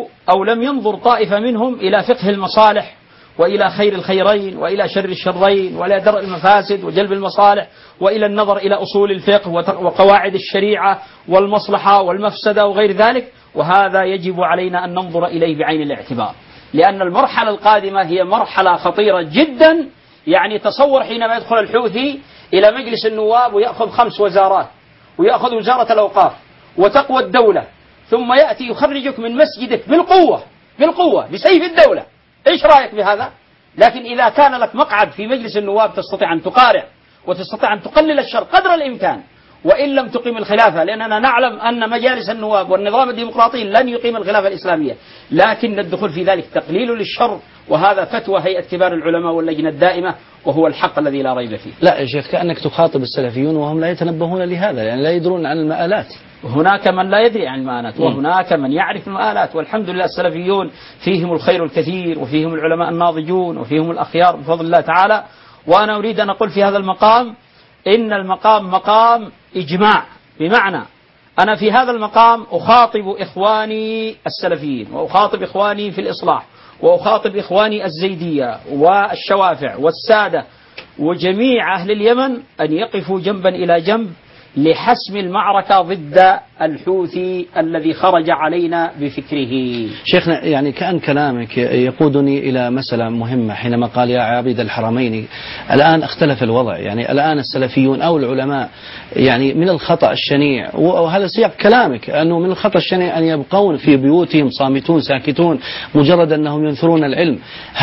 S2: ينظر طائفة منهم إلى فقه المصالح وإلى خير الخيرين وإلى شر الشرين وإلى درء المفاسد وجلب المصالح وإلى النظر إلى أصول الفقه وقواعد الشريعة والمصلحة والمفسدة وغير ذلك. وهذا يجب علينا أن ننظر إليه بعين الاعتبار، لأن المرحلة القادمة هي مرحلة خطيرة جدا. يعني تصور حينما يدخل الحوثي إلى مجلس النواب ويأخذ 5 وزارات ويأخذ وزارة الأوقاف وتقوى الدولة، ثم يأتي يخرجك من مسجدك بالقوة بسيف الدولة. إيش رأيك بهذا؟ لكن إذا كان لك مقعد في مجلس النواب تستطيع أن تقارع وتستطيع أن تقلل الشر قدر الإمكان، وإن لم تقيم الخلافة، لأننا نعلم أن مجالس النواب والنظام الديمقراطي لن يقيم الخلافة الإسلامية، لكن الدخول في ذلك تقليل للشر، وهذا فتوى هيئة كبار العلماء واللجنة الدائمة، وهو الحق الذي لا ريب فيه.
S3: لا يا شيخ، كأنك تخاطب السلفيون وهم لا يتنبهون لهذا، يعني لا يدرون عن المآلات.
S2: هناك من لا يدري عن المآلات وهناك من يعرف المآلات، والحمد لله السلفيون فيهم الخير الكثير وفيهم العلماء الناضجون وفيهم الأخيار بفضل الله تعالى. وأنا أريد أن أقول في هذا المقام إن المقام مقام إجماع، بمعنى أنا في هذا المقام أخاطب إخواني السلفيين وأخاطب إخواني في الإصلاح وأخاطب إخواني الزيدية والشوافع والسادة وجميع أهل اليمن أن يقفوا جنبا إلى جنب لحسم المعركة ضد الحوثي الذي خرج علينا بفكره.
S3: شيخنا، يعني كأن كلامك يقودني إلى مسألة مهمة حينما قال يا عابد الحرمين. الآن اختلف الوضع، يعني الآن السلفيون أو العلماء يعني من الخطأ الشنيع، وهذا سياق كلامك أنه من الخطأ الشنيع أن يبقون في بيوتهم صامتون ساكتون مجرد أنهم ينثرون العلم.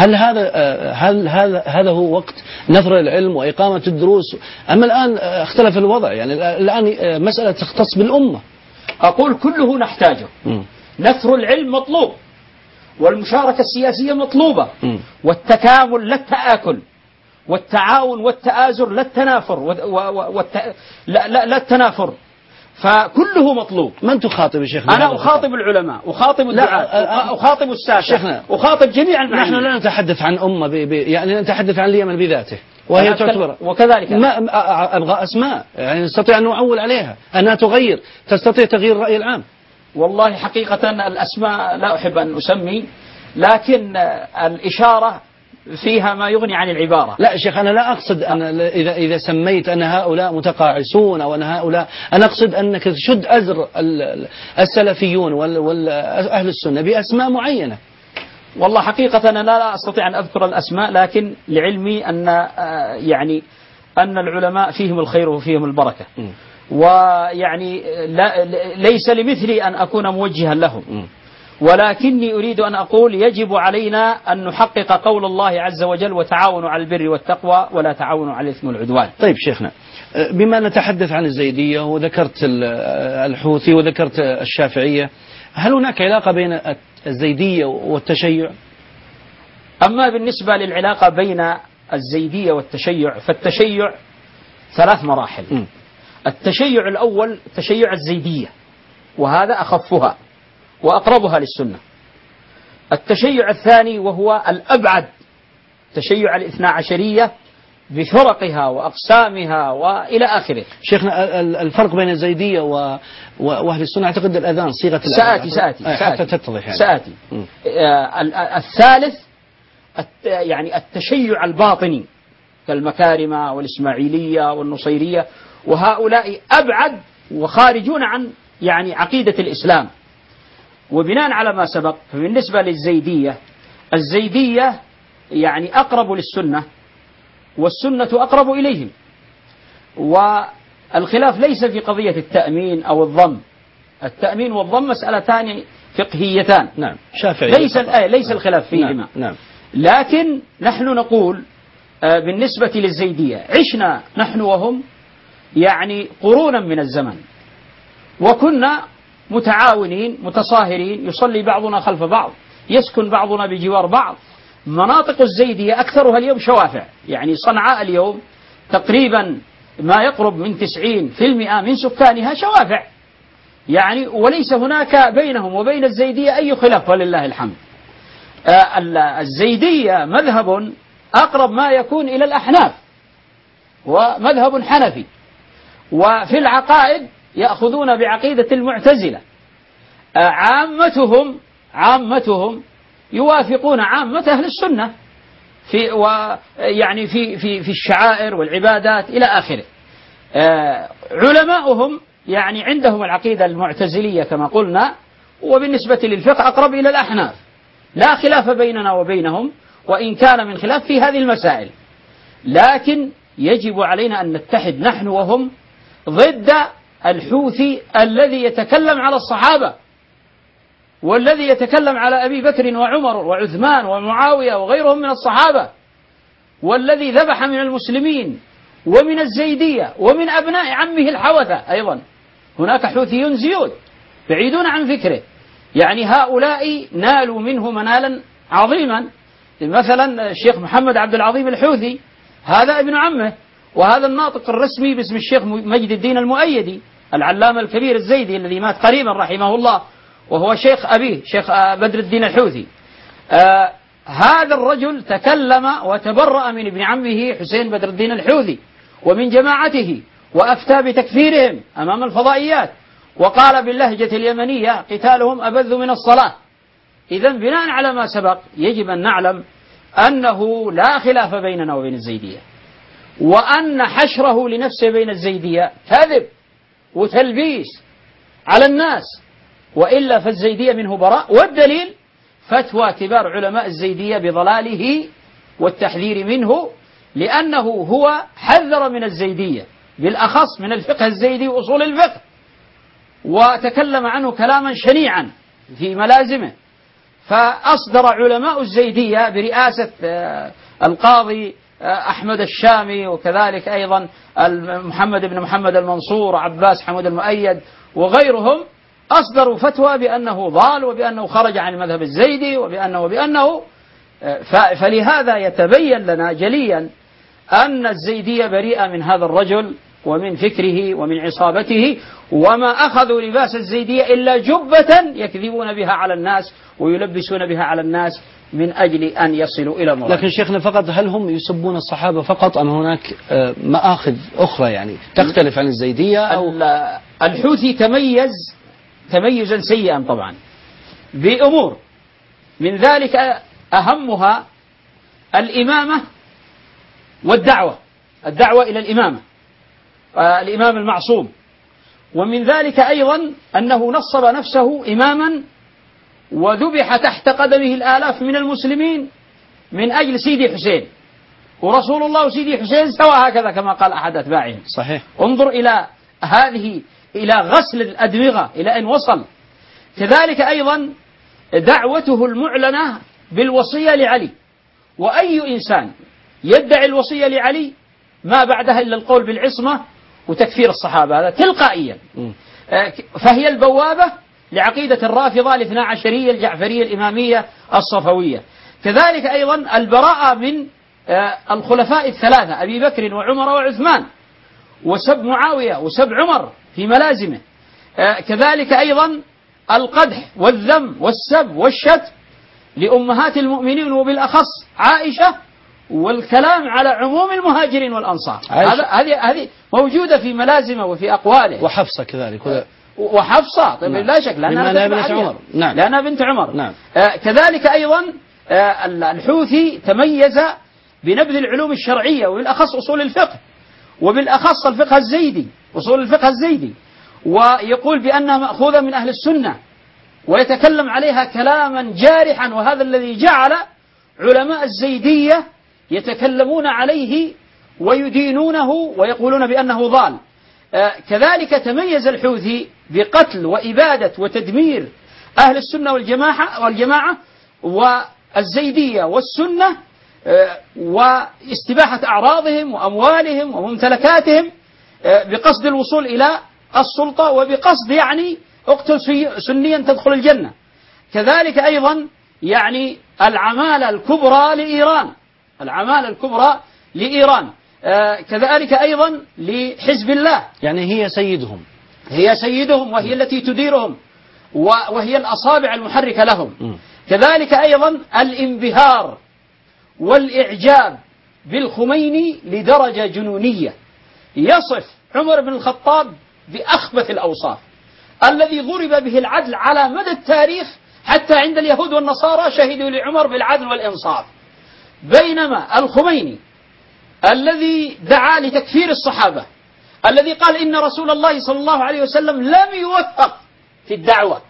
S3: هذا هو وقت نثر العلم وإقامة الدروس؟ أما الآن اختلف الوضع، يعني الآن مسألة تختص بالأمة.
S2: أقول كله نحتاجه. نثر العلم مطلوب، والمشاركة السياسية مطلوبة، والتكامل لا التآكل، والتعاون والتآزر لا التنافر لا التنافر، فكله مطلوب.
S3: من تخاطب يا شيخ؟
S2: أنا أخاطب العلماء، أخاطب الدعاة، أخاطب الساسة، أخاطب جميع المعنيين.
S3: نحن لا نتحدث عن أمة يعني نتحدث عن اليمن بذاته، وهي تعتبر
S2: وكذلك
S3: ما أبغى أسماء يعني نستطيع أن نعول عليها أنها تستطيع تغيير الرأي العام.
S2: والله حقيقة الأسماء لا أحب أن أسمي، لكن الإشارة فيها ما يغني عن العبارة.
S3: لا شيخ، أنا لا أقصد أن إذا سميت أن هؤلاء متقاعسون أو أن هؤلاء، أنا أقصد أنك تشد أزر السلفيون وأهل السنة بأسماء معينة.
S2: والله حقيقة أنا لا أستطيع أن أذكر الأسماء، لكن لعلمي أن العلماء فيهم الخير وفيهم البركة، ويعني ليس لمثلي أن أكون موجها لهم، ولكني أريد أن أقول يجب علينا أن نحقق قول الله عز وجل وتعاونوا على البر والتقوى ولا تعاونوا على الإثم والعدوان.
S3: طيب شيخنا، بما نتحدث عن الزيدية وذكرت الحوثي وذكرت الشافعية، هل هناك علاقة بين الزيدية والتشيع؟
S2: أما بالنسبة للعلاقة بين الزيدية والتشيع، فالتشيع 3 مراحل. التشيع الأول تشيع الزيدية، وهذا أخفها وأقربها للسنة. التشيع الثاني وهو الأبعد، تشيع الاثنا عشرية بفرقها وأقسامها وإلى آخره.
S3: شيخنا، الفرق بين الزيدية وأهل السنة أعتقد الأذان، صيغة الأذان.
S2: سآتي
S3: حتى تتضح يعني.
S2: سآتي. الثالث يعني التشيع الباطني كالمكارمة والإسماعيلية والنصيرية، وهؤلاء أبعد وخارجون عن يعني عقيدة الإسلام. وبناء على ما سبق، فبالنسبة للزيدية، الزيدية يعني أقرب للسنة والسنة أقرب إليهم. والخلاف ليس في قضية التأمين أو الضم. التأمين والضم مسألتان فقهيتان.
S3: نعم. شافعي.
S2: ليس الخلاف فيهما.
S3: نعم.
S2: لكن نحن نقول بالنسبة للزيدية عشنا نحن وهم يعني قرونا من الزمن، وكنا متعاونين متصاهرين، يصلي بعضنا خلف بعض، يسكن بعضنا بجوار بعض. مناطق الزيدية أكثرها اليوم شوافع، يعني صنعاء اليوم تقريبا ما يقرب من 90% من سكانها شوافع، يعني وليس هناك بينهم وبين الزيدية أي خلاف ولله الحمد. الزيدية مذهب أقرب ما يكون إلى الأحناف، ومذهب حنفي، وفي العقائد يأخذون بعقيدة المعتزلة. عامتهم يوافقون عامة أهل السنة في الشعائر والعبادات إلى آخره. علماؤهم يعني عندهم العقيدة المعتزلية كما قلنا، وبالنسبة للفقه أقرب إلى الأحناف. لا خلاف بيننا وبينهم، وإن كان من خلاف في هذه المسائل، لكن يجب علينا أن نتحد نحن وهم ضد الحوثي الذي يتكلم على الصحابة، والذي يتكلم على أبي بكر وعمر وعثمان ومعاوية وغيرهم من الصحابة، والذي ذبح من المسلمين ومن الزيدية ومن أبناء عمه الحوثة. أيضا هناك حوثيون زيود بعيدون عن فكره، يعني هؤلاء نالوا منه منالا عظيما. مثلا الشيخ محمد عبد العظيم الحوثي هذا ابن عمه، وهذا الناطق الرسمي باسم الشيخ مجد الدين المؤيدي العلامة الكبير الزيدي الذي مات قريبا رحمه الله، وهو شيخ أبيه شيخ بدر الدين الحوثي. هذا الرجل تكلم وتبرأ من ابن عمه حسين بدر الدين الحوثي ومن جماعته، وأفتى بتكفيرهم أمام الفضائيات، وقال باللهجة اليمنية قتالهم أبذ من الصلاة. إذن بناء على ما سبق يجب أن نعلم أنه لا خلاف بيننا وبين الزيدية، وأن حشره لنفسه بين الزيدية كذب وتلبيس على الناس، وإلا فالزيدية منه براء. والدليل فتوى كبار علماء الزيدية بضلاله والتحذير منه، لأنه هو حذر من الزيدية بالأخص من الفقه الزيدي وأصول الفقه، وتكلم عنه كلاما شنيعا في ملازمه. فأصدر علماء الزيدية برئاسة القاضي أحمد الشامي، وكذلك أيضا محمد بن محمد المنصور وعباس حمود المؤيد وغيرهم، أصدروا فتوى بأنه ضال وبأنه خرج عن المذهب الزيدي وبأنه فلهذا يتبين لنا جليا أن الزيدية بريئة من هذا الرجل ومن فكره ومن عصابته، وما أخذوا لباس الزيدية إلا جبة يكذبون بها على الناس ويلبسون بها على الناس من أجل أن يصلوا إلى المراد.
S3: لكن شيخنا فقط، هل هم يسبون الصحابة فقط أم هناك مآخذ أخرى يعني تختلف عن الزيدية؟ أو
S2: الحوثي تميز تميزا سيئا طبعا بأمور، من ذلك أهمها الإمامة والدعوة إلى الإمامة، الإمام المعصوم. ومن ذلك أيضا أنه نصب نفسه إماما وذبح تحت قدمه الآلاف من المسلمين من أجل سيدي حسين، ورسول الله وسيدي حسين سوى هكذا كما قال أحد أتباعهم.
S3: صحيح.
S2: انظر إلى هذه، إلى غسل الأدمغة إلى أن وصل. كذلك أيضا دعوته المعلنة بالوصية لعلي، وأي إنسان يدعي الوصية لعلي ما بعدها إلا القول بالعصمة وتكفير الصحابة، هذا تلقائيا. فهي البوابة لعقيدة الرافضة الاثنا عشرية الجعفرية الإمامية الصفوية. كذلك أيضا البراءة من الخلفاء الثلاثة أبي بكر وعمر وعثمان، وسب معاوية وسب عمر في ملازمه. كذلك أيضا القدح والذم والسب والشتم لأمهات المؤمنين وبالأخص عائشة، والكلام على عموم المهاجرين والأنصار. هذه موجودة في ملازمه وفي أقواله.
S3: وحفصة كذلك.
S2: وحفصة طيب لا شك
S3: لأنها بنت عمر. نعم.
S2: لأنها بنت عمر.
S3: نعم.
S2: كذلك أيضا الحوثي تميز بنبذ العلوم الشرعية وبالأخص أصول الفقه، وبالأخص الفقه الزيدي، أصول الفقه الزيدي، ويقول بأنها مأخوذة من أهل السنة، ويتكلم عليها كلاما جارحا، وهذا الذي جعل علماء الزيدية يتكلمون عليه ويدينونه ويقولون بأنه ضال. كذلك تميز الحوثي بقتل وإبادة وتدمير أهل السنة والجماعة والزيدية والسنة، واستباحة أعراضهم وأموالهم وممتلكاتهم بقصد الوصول إلى السلطة، وبقصد يعني اقتل سنيا تدخل الجنة. كذلك أيضا يعني العمالة الكبرى لإيران، كذلك أيضا لحزب الله،
S3: يعني
S2: هي سيدهم وهي التي تديرهم وهي الأصابع المحركة لهم. كذلك أيضا الانبهار والإعجاب بالخميني لدرجة جنونية، يصف عمر بن الخطاب بأخبث الأوصاف، الذي ضرب به العدل على مدى التاريخ، حتى عند اليهود والنصارى شهدوا لعمر بالعدل والإنصاف، بينما الخميني الذي دعا لتكفير الصحابة، الذي قال إن رسول الله صلى الله عليه وسلم لم يوفق في الدعوة،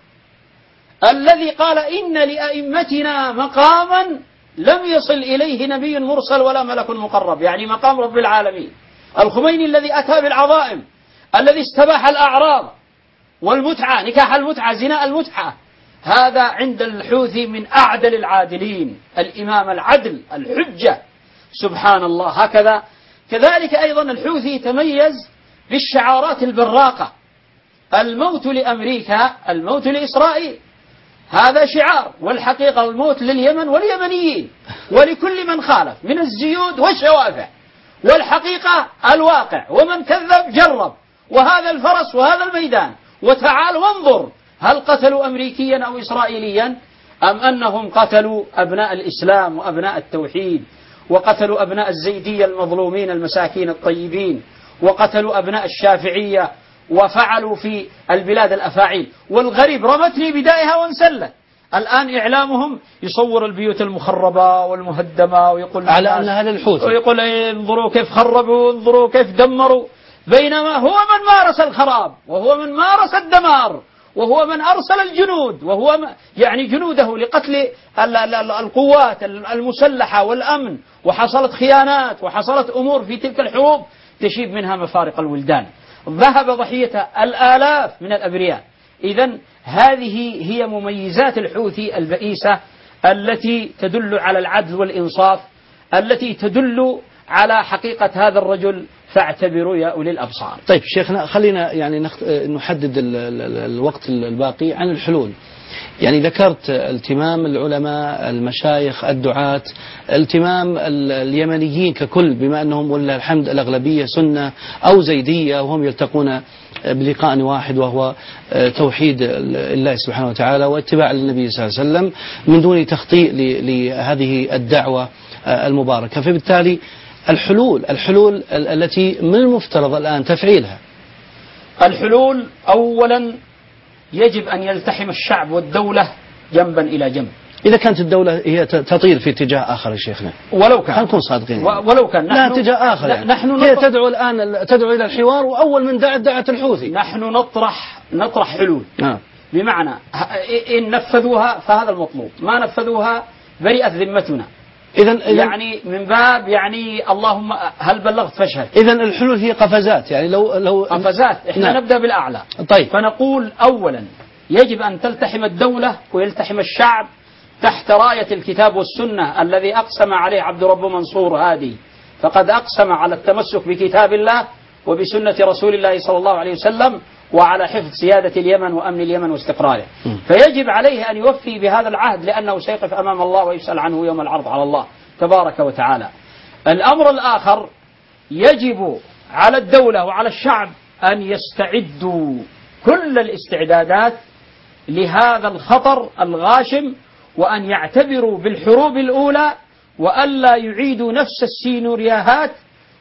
S2: الذي قال إن لأئمتنا مقاما لم يصل إليه نبي مرسل ولا ملك مقرب، يعني مقام رب العالمين. الخميني الذي أتى بالعظائم، الذي استباح الأعراض والمتعة، نكاح المتعة، زنا المتعة، هذا عند الحوثي من أعدل العادلين، الإمام العدل الحجة، سبحان الله. هكذا كذلك أيضا الحوثي تميز بالشعارات البراقة، الموت لأمريكا، الموت لإسرائيل، هذا شعار، والحقيقة الموت لليمن واليمنيين ولكل من خالف من الزيود والشوافع، والحقيقة الواقع، ومن كذب جرب، وهذا الفرس وهذا الميدان، وتعال وانظر هل قتلوا أمريكيا أو إسرائيليا، أم أنهم قتلوا أبناء الإسلام وأبناء التوحيد، وقتلوا أبناء الزيدية المظلومين المساكين الطيبين، وقتلوا أبناء الشافعية، وفعلوا في البلاد الأفاعيل. والغريب رمتني بدائها وانسلت، الآن إعلامهم يصور البيوت المخربة والمهدمة ويقول
S3: على أن هذا الحوثي،
S2: ويقول انظروا كيف خربوا، انظروا كيف دمروا، بينما هو من مارس الخراب، وهو من مارس الدمار، وهو من أرسل الجنود، وهو يعني جنوده لقتل القوات المسلحة والأمن، وحصلت خيانات وحصلت أمور في تلك الحروب تشيب منها مفارق الولدان، ذهب ضحيتها الآلاف من الأبرياء. إذن هذه هي مميزات الحوثي البئيسة التي تدل على العدل والإنصاف، التي تدل على حقيقة هذا الرجل، فاعتبروا يا أولي الأبصار.
S3: طيب شيخنا، خلينا يعني نحدد الوقت الباقي عن الحلول. يعني ذكرت التمام العلماء المشايخ الدعاة، التمام اليمنيين ككل، بما أنهم ولله الحمد الأغلبية سنة أو زيدية، وهم يلتقون بلقاء واحد، وهو توحيد الله سبحانه وتعالى واتباع النبي صلى الله عليه وسلم من دون تخطيء لهذه الدعوة المباركة. فبالتالي الحلول التي من المفترض الآن تفعيلها.
S2: الحلول أولا يجب أن يلتحم الشعب والدولة جنبا إلى جنب.
S3: إذا كانت الدولة هي تطير في اتجاه آخر يا شيخنا،
S2: ولو كان،
S3: نكون صادقين،
S2: ولو كان
S3: لا اتجاه آخر، يعني هي تدعو الآن إلى الحوار، وأول من دعت الحوثي.
S2: نحن نطرح حلول، بمعنى إن نفذوها فهذا المطلوب، ما نفذوها برئت ذمتنا. إذن يعني من باب يعني اللهم هل بلغت فاشهد.
S3: إذن الحلول هي قفزات، يعني لو
S2: قفزات، إحنا نبدأ بالأعلى.
S3: طيب،
S2: فنقول أولا يجب أن تلتحم الدولة ويلتحم الشعب تحت راية الكتاب والسنة الذي أقسم عليه عبد رب منصور هادي، فقد أقسم على التمسك بكتاب الله وبسنة رسول الله صلى الله عليه وسلم، وعلى حفظ سيادة اليمن وأمن اليمن واستقراره. فيجب عليه أن يوفي بهذا العهد، لأنه سيقف أمام الله ويسأل عنه يوم العرض على الله تبارك وتعالى. الأمر الآخر، يجب على الدولة وعلى الشعب أن يستعدوا كل الاستعدادات لهذا الخطر الغاشم، وأن يعتبروا بالحروب الأولى، وألا يعيدوا نفس السيناريوهات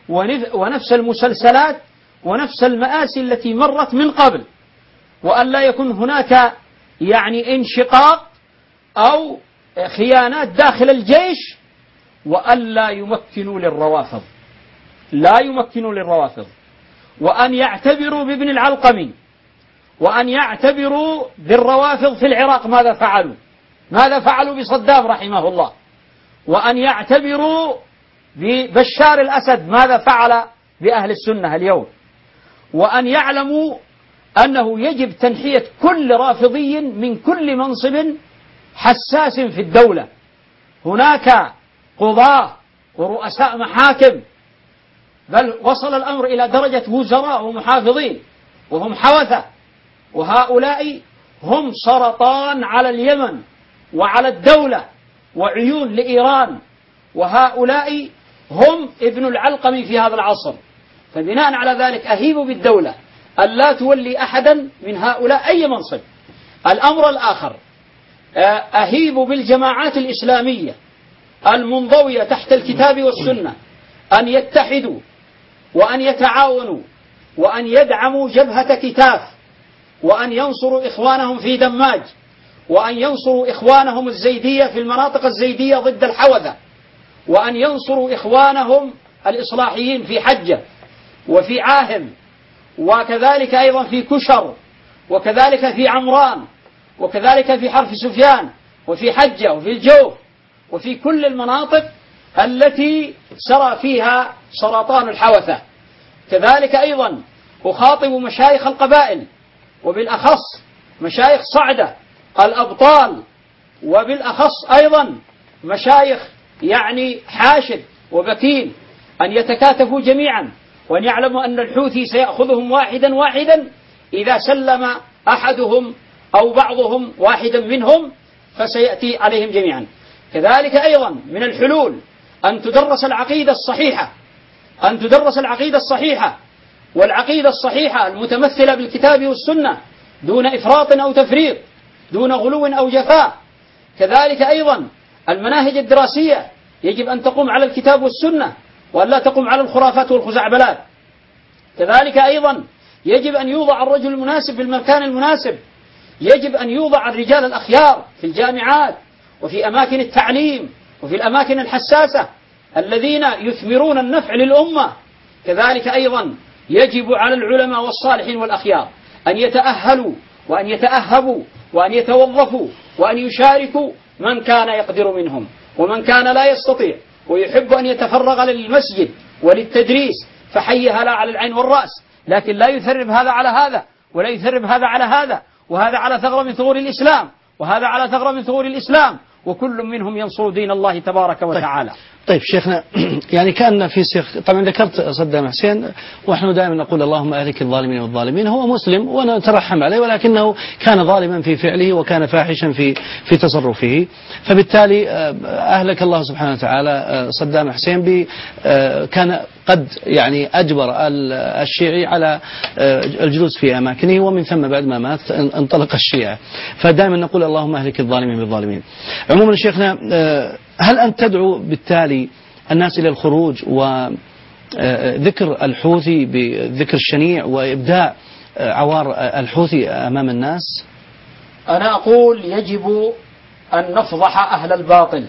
S2: ونفس المسلسلات ونفس المآسي التي مرت من قبل، وألا يكون هناك يعني انشقاق أو خيانات داخل الجيش، وألا يمكنوا للروافض، لا يمكنوا للروافض، وأن يعتبروا بابن العلقمي، وأن يعتبروا بالروافض في العراق ماذا فعلوا بصدام رحمه الله، وأن يعتبروا ببشار الأسد ماذا فعل بأهل السنة اليوم، وأن يعلموا أنه يجب تنحية كل رافضي من كل منصب حساس في الدولة. هناك قضاة ورؤساء محاكم، بل وصل الأمر إلى درجة وزراء ومحافظين وهم حوثة، وهؤلاء هم سرطان على اليمن وعلى الدولة وعيون لإيران، وهؤلاء هم ابن العلقم في هذا العصر. فبناء على ذلك أهيب بالدولة أن لا تولي أحدا من هؤلاء أي منصب. الأمر الآخر، أهيب بالجماعات الإسلامية المنضوية تحت الكتاب والسنة أن يتحدوا وأن يتعاونوا وأن يدعموا جبهة كتاف، وأن ينصروا إخوانهم في دماج، وأن ينصروا إخوانهم الزيدية في المناطق الزيدية ضد الحوثة، وأن ينصروا إخوانهم الإصلاحيين في حجة وفي عاهم، وكذلك أيضا في كشر، وكذلك في عمران، وكذلك في حرف سفيان، وفي حجة، وفي الجوف، وفي كل المناطق التي سرى فيها سرطان الحوثة. كذلك أيضا أخاطب مشايخ القبائل، وبالأخص مشايخ صعدة الأبطال، وبالأخص أيضا مشايخ يعني حاشد وبكين، أن يتكاتفوا جميعا، وأن يعلموا أن الحوثي سيأخذهم واحدا واحدا إذا سلم أحدهم أو بعضهم واحدا منهم فسيأتي عليهم جميعا. كذلك أيضا من الحلول أن تدرس العقيدة الصحيحة، أن تدرس العقيدة الصحيحة، والعقيدة الصحيحة المتمثلة بالكتاب والسنة دون إفراط أو تفريط، دون غلو أو جفاء. كذلك أيضا المناهج الدراسية يجب أن تقوم على الكتاب والسنة وأن لا تقوم على الخرافات والخزعبلات. كذلك أيضا يجب أن يوضع الرجل المناسب في المكان المناسب، يجب أن يوضع الرجال الأخيار في الجامعات وفي أماكن التعليم وفي الأماكن الحساسة الذين يثمرون النفع للأمة. كذلك أيضا يجب على العلماء والصالحين والأخيار أن يتأهلوا وأن يتأهبوا وأن يتوظفوا وأن يشاركوا من كان يقدر منهم، ومن كان لا يستطيع ويحب أن يتفرغ للمسجد وللتدريس فحي هلا على العين والرأس، لكن لا يثرب هذا على هذا، ولا يثرب هذا على هذا، وهذا على ثغرة من ثغور الإسلام، وهذا على ثغرة من ثغور الإسلام، وكل منهم ينصر دين الله تبارك وتعالى.
S3: طيب شيخنا، يعني كان في شيخ طبعا ذكرت صدام حسين، ونحن دائما نقول اللهم أهلك الظالمين والظالمين. هو مسلم ونترحم عليه، ولكنه كان ظالما في فعله وكان فاحشا في تصرفه، فبالتالي أهلك الله سبحانه وتعالى صدام حسين كان قد يعني أجبر الشيعي على الجلوس في أماكنه، ومن ثم بعد ما مات انطلق الشيعة. فدائما نقول اللهم أهلك الظالمين بالظالمين. عموما شيخنا، هل أنت تدعو بالتالي الناس إلى الخروج وذكر الحوثي بذكر الشنيع وإبداء عوار الحوثي أمام الناس؟
S2: أنا أقول يجب أن نفضح أهل الباطل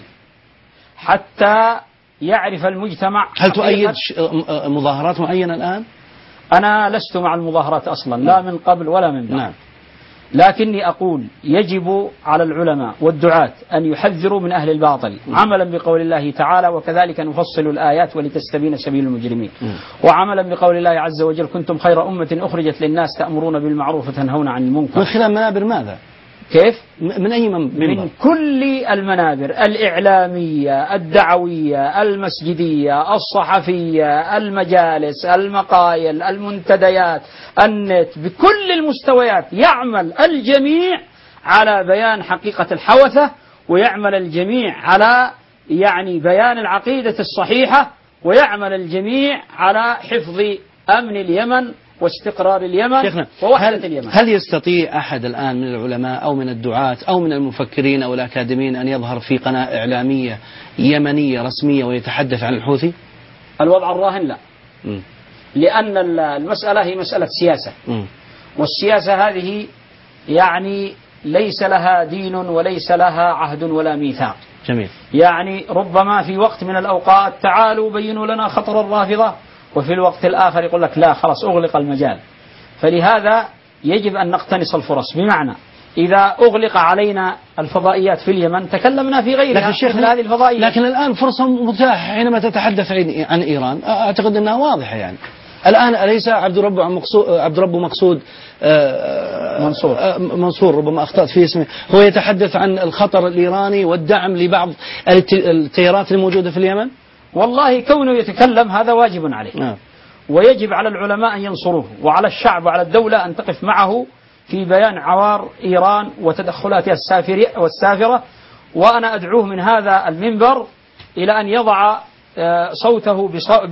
S2: حتى يعرف المجتمع.
S3: هل تؤيد مظاهرات معينة الآن؟
S2: أنا لست مع المظاهرات أصلا، لا من قبل ولا من بعد.
S3: نعم.
S2: لكني أقول يجب على العلماء والدعاة أن يحذروا من أهل الباطل عملا بقول الله تعالى وكذلك نفصل الآيات ولتستبين سبيل المجرمين، وعملا بقول الله عز وجل كنتم خير أمة أخرجت للناس تأمرون بالمعروف وتنهون عن المنكر.
S3: من خلال منابر ماذا؟
S2: كيف؟
S3: من أي منبر؟
S2: من كل المنابر الإعلامية الدعوية المسجدية الصحفية المجالس المقايل المنتديات النت، بكل المستويات يعمل الجميع على بيان حقيقة الحوثة، ويعمل الجميع على يعني بيان العقيدة الصحيحة، ويعمل الجميع على حفظ أمن اليمن واستقرار اليمن ووحدة اليمن.
S3: هل يستطيع أحد الآن من العلماء أو من الدعاة أو من المفكرين أو الأكاديميين أن يظهر في قناة إعلامية يمنية رسمية ويتحدث عن الحوثي؟
S2: الوضع الراهن لا. لأن المسألة هي مسألة سياسة، والسياسة هذه يعني ليس لها دين وليس لها عهد ولا ميثاق.
S3: جميل.
S2: يعني ربما في وقت من الأوقات تعالوا بينوا لنا خطر الرافضة، وفي الوقت الآخر يقول لك لا خلاص أغلق المجال. فلهذا يجب أن نقتنص الفرص، بمعنى إذا أغلق علينا الفضائيات في اليمن تكلمنا في غيرها مثل هذه الفضائيات.
S3: لكن الآن فرصة متاحة حينما تتحدث عن إيران، أعتقد أنها واضحة يعني. الآن أليس عبد الرب مقصود منصور ربما أخطأت في اسمه، هو يتحدث عن الخطر الإيراني والدعم لبعض التيارات الموجودة في اليمن؟
S2: والله كونه يتكلم هذا واجب عليه، ويجب على العلماء أن ينصروه، وعلى الشعب وعلى الدولة أن تقف معه في بيان عوار إيران وتدخلاتها السافرة. وأنا أدعوه من هذا المنبر إلى أن يضع صوته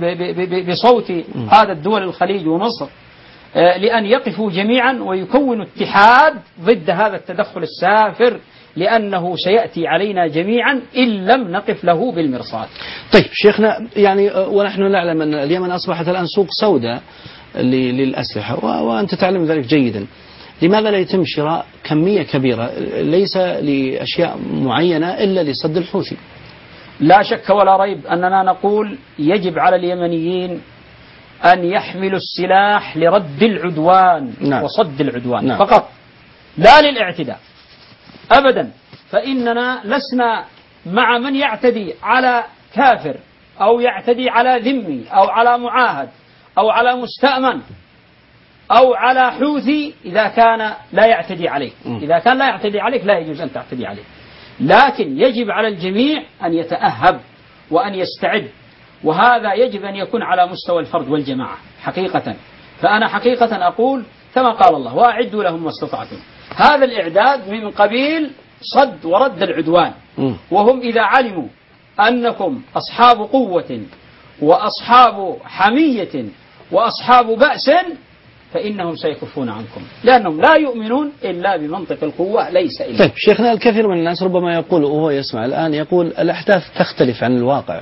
S2: بصوت هذا الدول الخليج ومصر، لأن يقفوا جميعا ويكونوا اتحاد ضد هذا التدخل السافر، لأنه سيأتي علينا جميعا إن لم نقف له بالمرصاد.
S3: طيب شيخنا، يعني ونحن نعلم أن اليمن أصبحت الآن سوق سوداء للأسلحة، وأنت تعلم ذلك جيدا. لماذا لا يتم شراء كمية كبيرة ليس لأشياء معينة إلا لصد الحوثي؟
S2: لا شك ولا ريب أننا نقول يجب على اليمنيين أن يحملوا السلاح لرد العدوان وصد العدوان فقط، لا للاعتداء أبدا. فإننا لسنا مع من يعتدي على كافر أو يعتدي على ذمي أو على معاهد أو على مستأمن أو على حوثي إذا كان لا يعتدي عليك. إذا كان لا يعتدي عليك لا يجوز أن تعتدي عليه، لكن يجب على الجميع أن يتأهب وأن يستعد، وهذا يجب أن يكون على مستوى الفرد والجماعة حقيقة. فأنا حقيقة أقول كما قال الله: وأعدوا لهم ما استطعتم. هذا الإعداد من قبيل صد ورد العدوان، وهم إذا علموا أنكم أصحاب قوة وأصحاب حمية وأصحاب بأس فإنهم سيكفون عنكم، لأنهم لا يؤمنون إلا بمنطق القوة ليس إلا.
S3: طيب شيخنا، الكثير من الناس ربما يقول وهو يسمع الآن يقول الأحداث تختلف عن الواقع،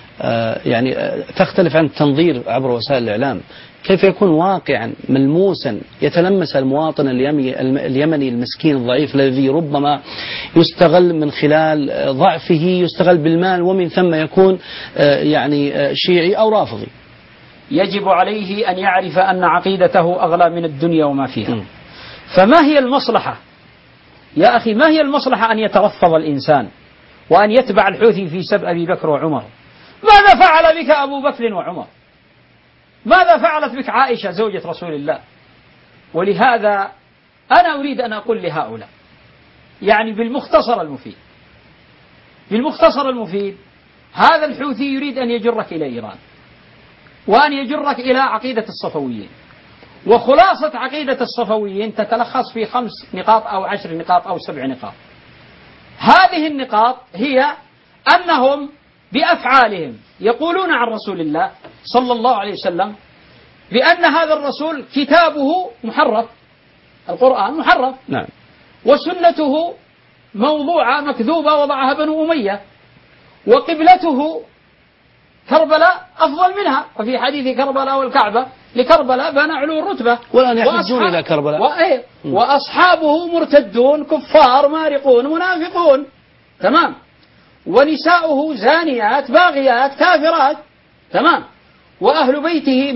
S3: يعني تختلف عن التنظير عبر وسائل الإعلام. كيف يكون واقعا ملموسا يتلمس المواطن اليمني المسكين الضعيف الذي ربما يستغل من خلال ضعفه، يستغل بالمال، ومن ثم يكون يعني شيعي أو رافضي؟
S2: يجب عليه أن يعرف أن عقيدته أغلى من الدنيا وما فيها. فما هي المصلحة يا أخي؟ ما هي المصلحة أن يترفض الإنسان وأن يتبع الحوثي في سب أبي بكر وعمر؟ ماذا فعل بك أبو بكر وعمر؟ ماذا فعلت بك عائشة زوجة رسول الله؟ ولهذا أنا أريد أن أقول لهؤلاء يعني بالمختصر المفيد، هذا الحوثي يريد أن يجرك إلى إيران وأن يجرك إلى عقيدة الصفويين، وخلاصة عقيدة الصفويين تتلخص في 5 نقاط أو 10 نقاط أو 7 نقاط. هذه النقاط هي أنهم بأفعالهم يقولون عن رسول الله صلى الله عليه وسلم بأن هذا الرسول كتابه محرف، القرآن محرف، وسنته موضوعة مكذوبة وضعها بنو أمية، وقبلته كربلاء أفضل منها، وفي حديث كربلاء والكعبة لكربلاء بان علو الرتبة،
S3: والآن يحجون إلى كربلاء،
S2: وأصحابه مرتدون كفار مارقون منافقون، تمام، ونساؤه زانيات باغيات كافرات، تمام، وأهل بيته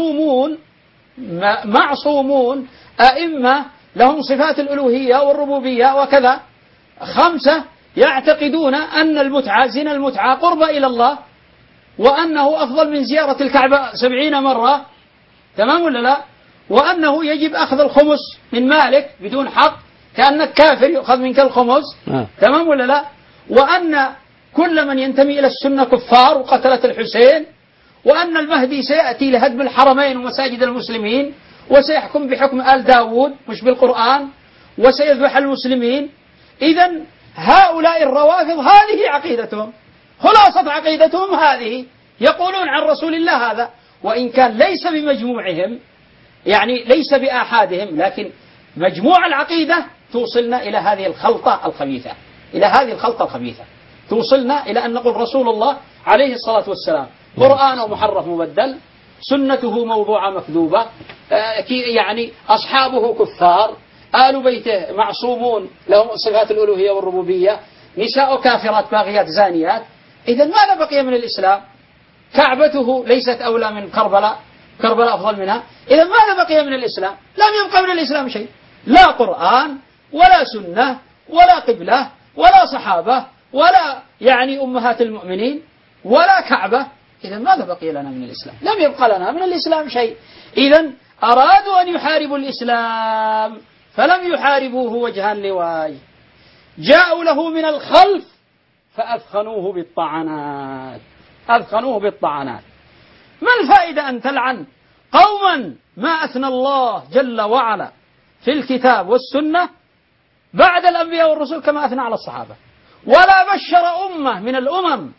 S2: معصومون أئمة لهم صفات الألوهية والربوبية وكذا. 5 يعتقدون أن المتعة زنا المتعة قرب إلى الله، وأنه أفضل من زيارة الكعبة 70 مرة، تمام ولا لا؟ وأنه يجب أخذ الخمس من مالك بدون حق، كأنك كافر يؤخذ منك الخمس، تمام ولا لا؟ وأن كل من ينتمي إلى السنة كفار وقتلة الحسين، وأن المهدي سيأتي لهدم الحرمين ومساجد المسلمين وسيحكم بحكم آل داود مش بالقرآن وسيذبح المسلمين. إذن هؤلاء الروافض هذه عقيدتهم، خلاصة عقيدتهم هذه، يقولون عن رسول الله هذا، وإن كان ليس بمجموعهم يعني ليس بآحادهم، لكن مجموع العقيدة توصلنا إلى هذه الخلطة الخبيثة، توصلنا إلى أن نقول رسول الله عليه الصلاة والسلام قرآنه محرف مبدل، سنته موضوعة مكذوبة، يعني أصحابه كفار، آل بيته معصومون لهم صفات الألوهية والربوبية، نساء كافرات باغيات زانيات. إذن ماذا بقي من الإسلام؟ كعبته ليست أولى من كربلاء أفضل منها. إذن ماذا بقي من الإسلام؟ لم يبقى من الإسلام شيء، لا قرآن ولا سنة ولا قبلة ولا صحابة ولا يعني أمهات المؤمنين ولا كعبة، إذا ماذا بقي لنا من الإسلام؟ لم يبقى لنا من الإسلام شيء. إذا أرادوا أن يحاربوا الإسلام فلم يحاربوه وجها لوجه، جاءوا له من الخلف فأثخنوه بالطعنات، أثخنوه بالطعنات. ما الفائدة أن تلعن قوما ما أثنى الله جل وعلا في الكتاب والسنة بعد الأنبياء والرسل كما أثنى على الصحابة، ولا بشر أمة من الأمم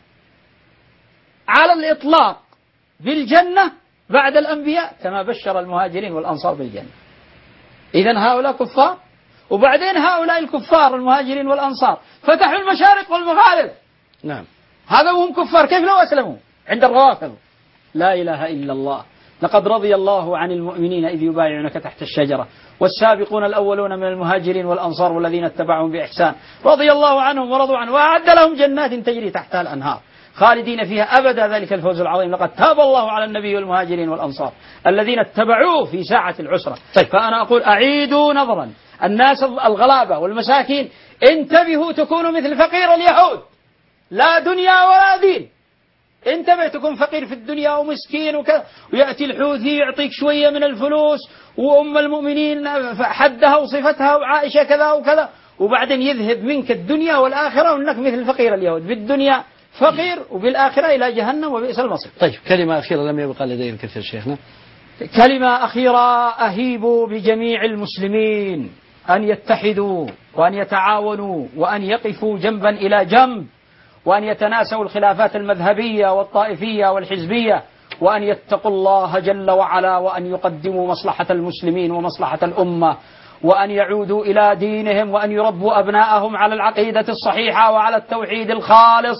S2: على الإطلاق بالجنة بعد الأنبياء كما بشر المهاجرين والأنصار بالجنة. إذن هؤلاء كفار، وبعدين هؤلاء الكفار المهاجرين والأنصار فتحوا المشارق والمغارب.
S3: نعم.
S2: هذا وهم كفار، كيف لو أسلموا عند الروافض؟ لا إله إلا الله. لقد رضي الله عن المؤمنين إذ يبايعونك تحت الشجرة والسابقون الأولون من المهاجرين والأنصار والذين اتبعهم بإحسان رضي الله عنهم ورضوا عنه وأعد لهم جنات تجري تحتها الأنهار خالدين فيها أبدا ذلك الفوز العظيم. لقد تاب الله على النبي والمهاجرين والأنصار الذين اتبعوه في ساعة العسرة.
S3: طيب.
S2: فأنا أقول أعيدوا نظرا الناس الغلابة والمساكين، انتبهوا تكونوا مثل فقير اليهود، لا دنيا ولا دين. انتبه تكون فقير في الدنيا ومسكين وكذا، ويأتي الحوثي يعطيك شوية من الفلوس وأم المؤمنين حدها وصفتها وعائشة كذا وكذا، وبعدين يذهب منك الدنيا والآخرة وأنك مثل فقير اليهود، بالدنيا فقير وبالآخرة إلى جهنم وبئس المصير.
S3: طيب كلمة أخيرة لم يبقى لدي الكثير شيخنا.
S2: كلمة أخيرة أهيب بجميع المسلمين أن يتحدوا وأن يتعاونوا وأن يقفوا جنبا إلى جنب، وأن يتناسوا الخلافات المذهبية والطائفية والحزبية، وأن يتقوا الله جل وعلا، وأن يقدموا مصلحة المسلمين ومصلحة الأمة، وأن يعودوا إلى دينهم، وأن يربوا أبناءهم على العقيدة الصحيحة وعلى التوحيد الخالص،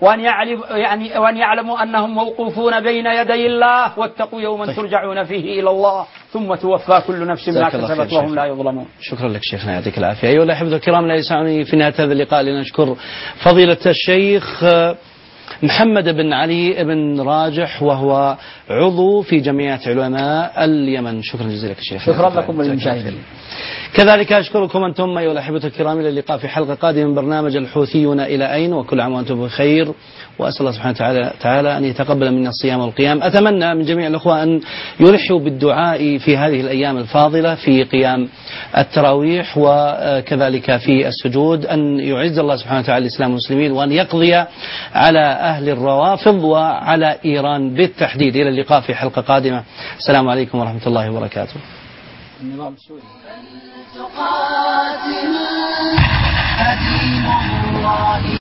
S2: وأن يعلموا أنهم موقوفون بين يدي الله، واتقوا يوما ترجعون فيه إلى الله ثم توفى كل نفس ما كسبت وهم لا يظلمون.
S3: شكرا لك شيخنا، يعطيك العافية. أيها الأحبة الكرام، لا يسعني في نهاية هذا اللقاء لنشكر فضيلة الشيخ محمد بن علي بن راجح، وهو عضو في جمعية علماء اليمن. شكرا جزيلا لك شيخ.
S2: شكرا لكم وللمشاهدين.
S3: كذلك أشكركم أنتم أيها الأحبة الكرام، إلى اللقاء في حلقة قادمة من برنامج الحوثيون إلى أين، وكل عام وأنتم بخير، وأسأل الله سبحانه وتعالى أن يتقبل منا الصيام والقيام. أتمنى من جميع الأخوة أن يلحوا بالدعاء في هذه الأيام الفاضلة في قيام التراويح وكذلك في السجود، أن يعز الله سبحانه وتعالى الإسلام والمسلمين، وأن يقضي على أهل الروافض وعلى إيران بالتحديد. إلى اللقاء في حلقة قادمة. السلام عليكم ورحمة الله وبركاته.
S1: النظام السوري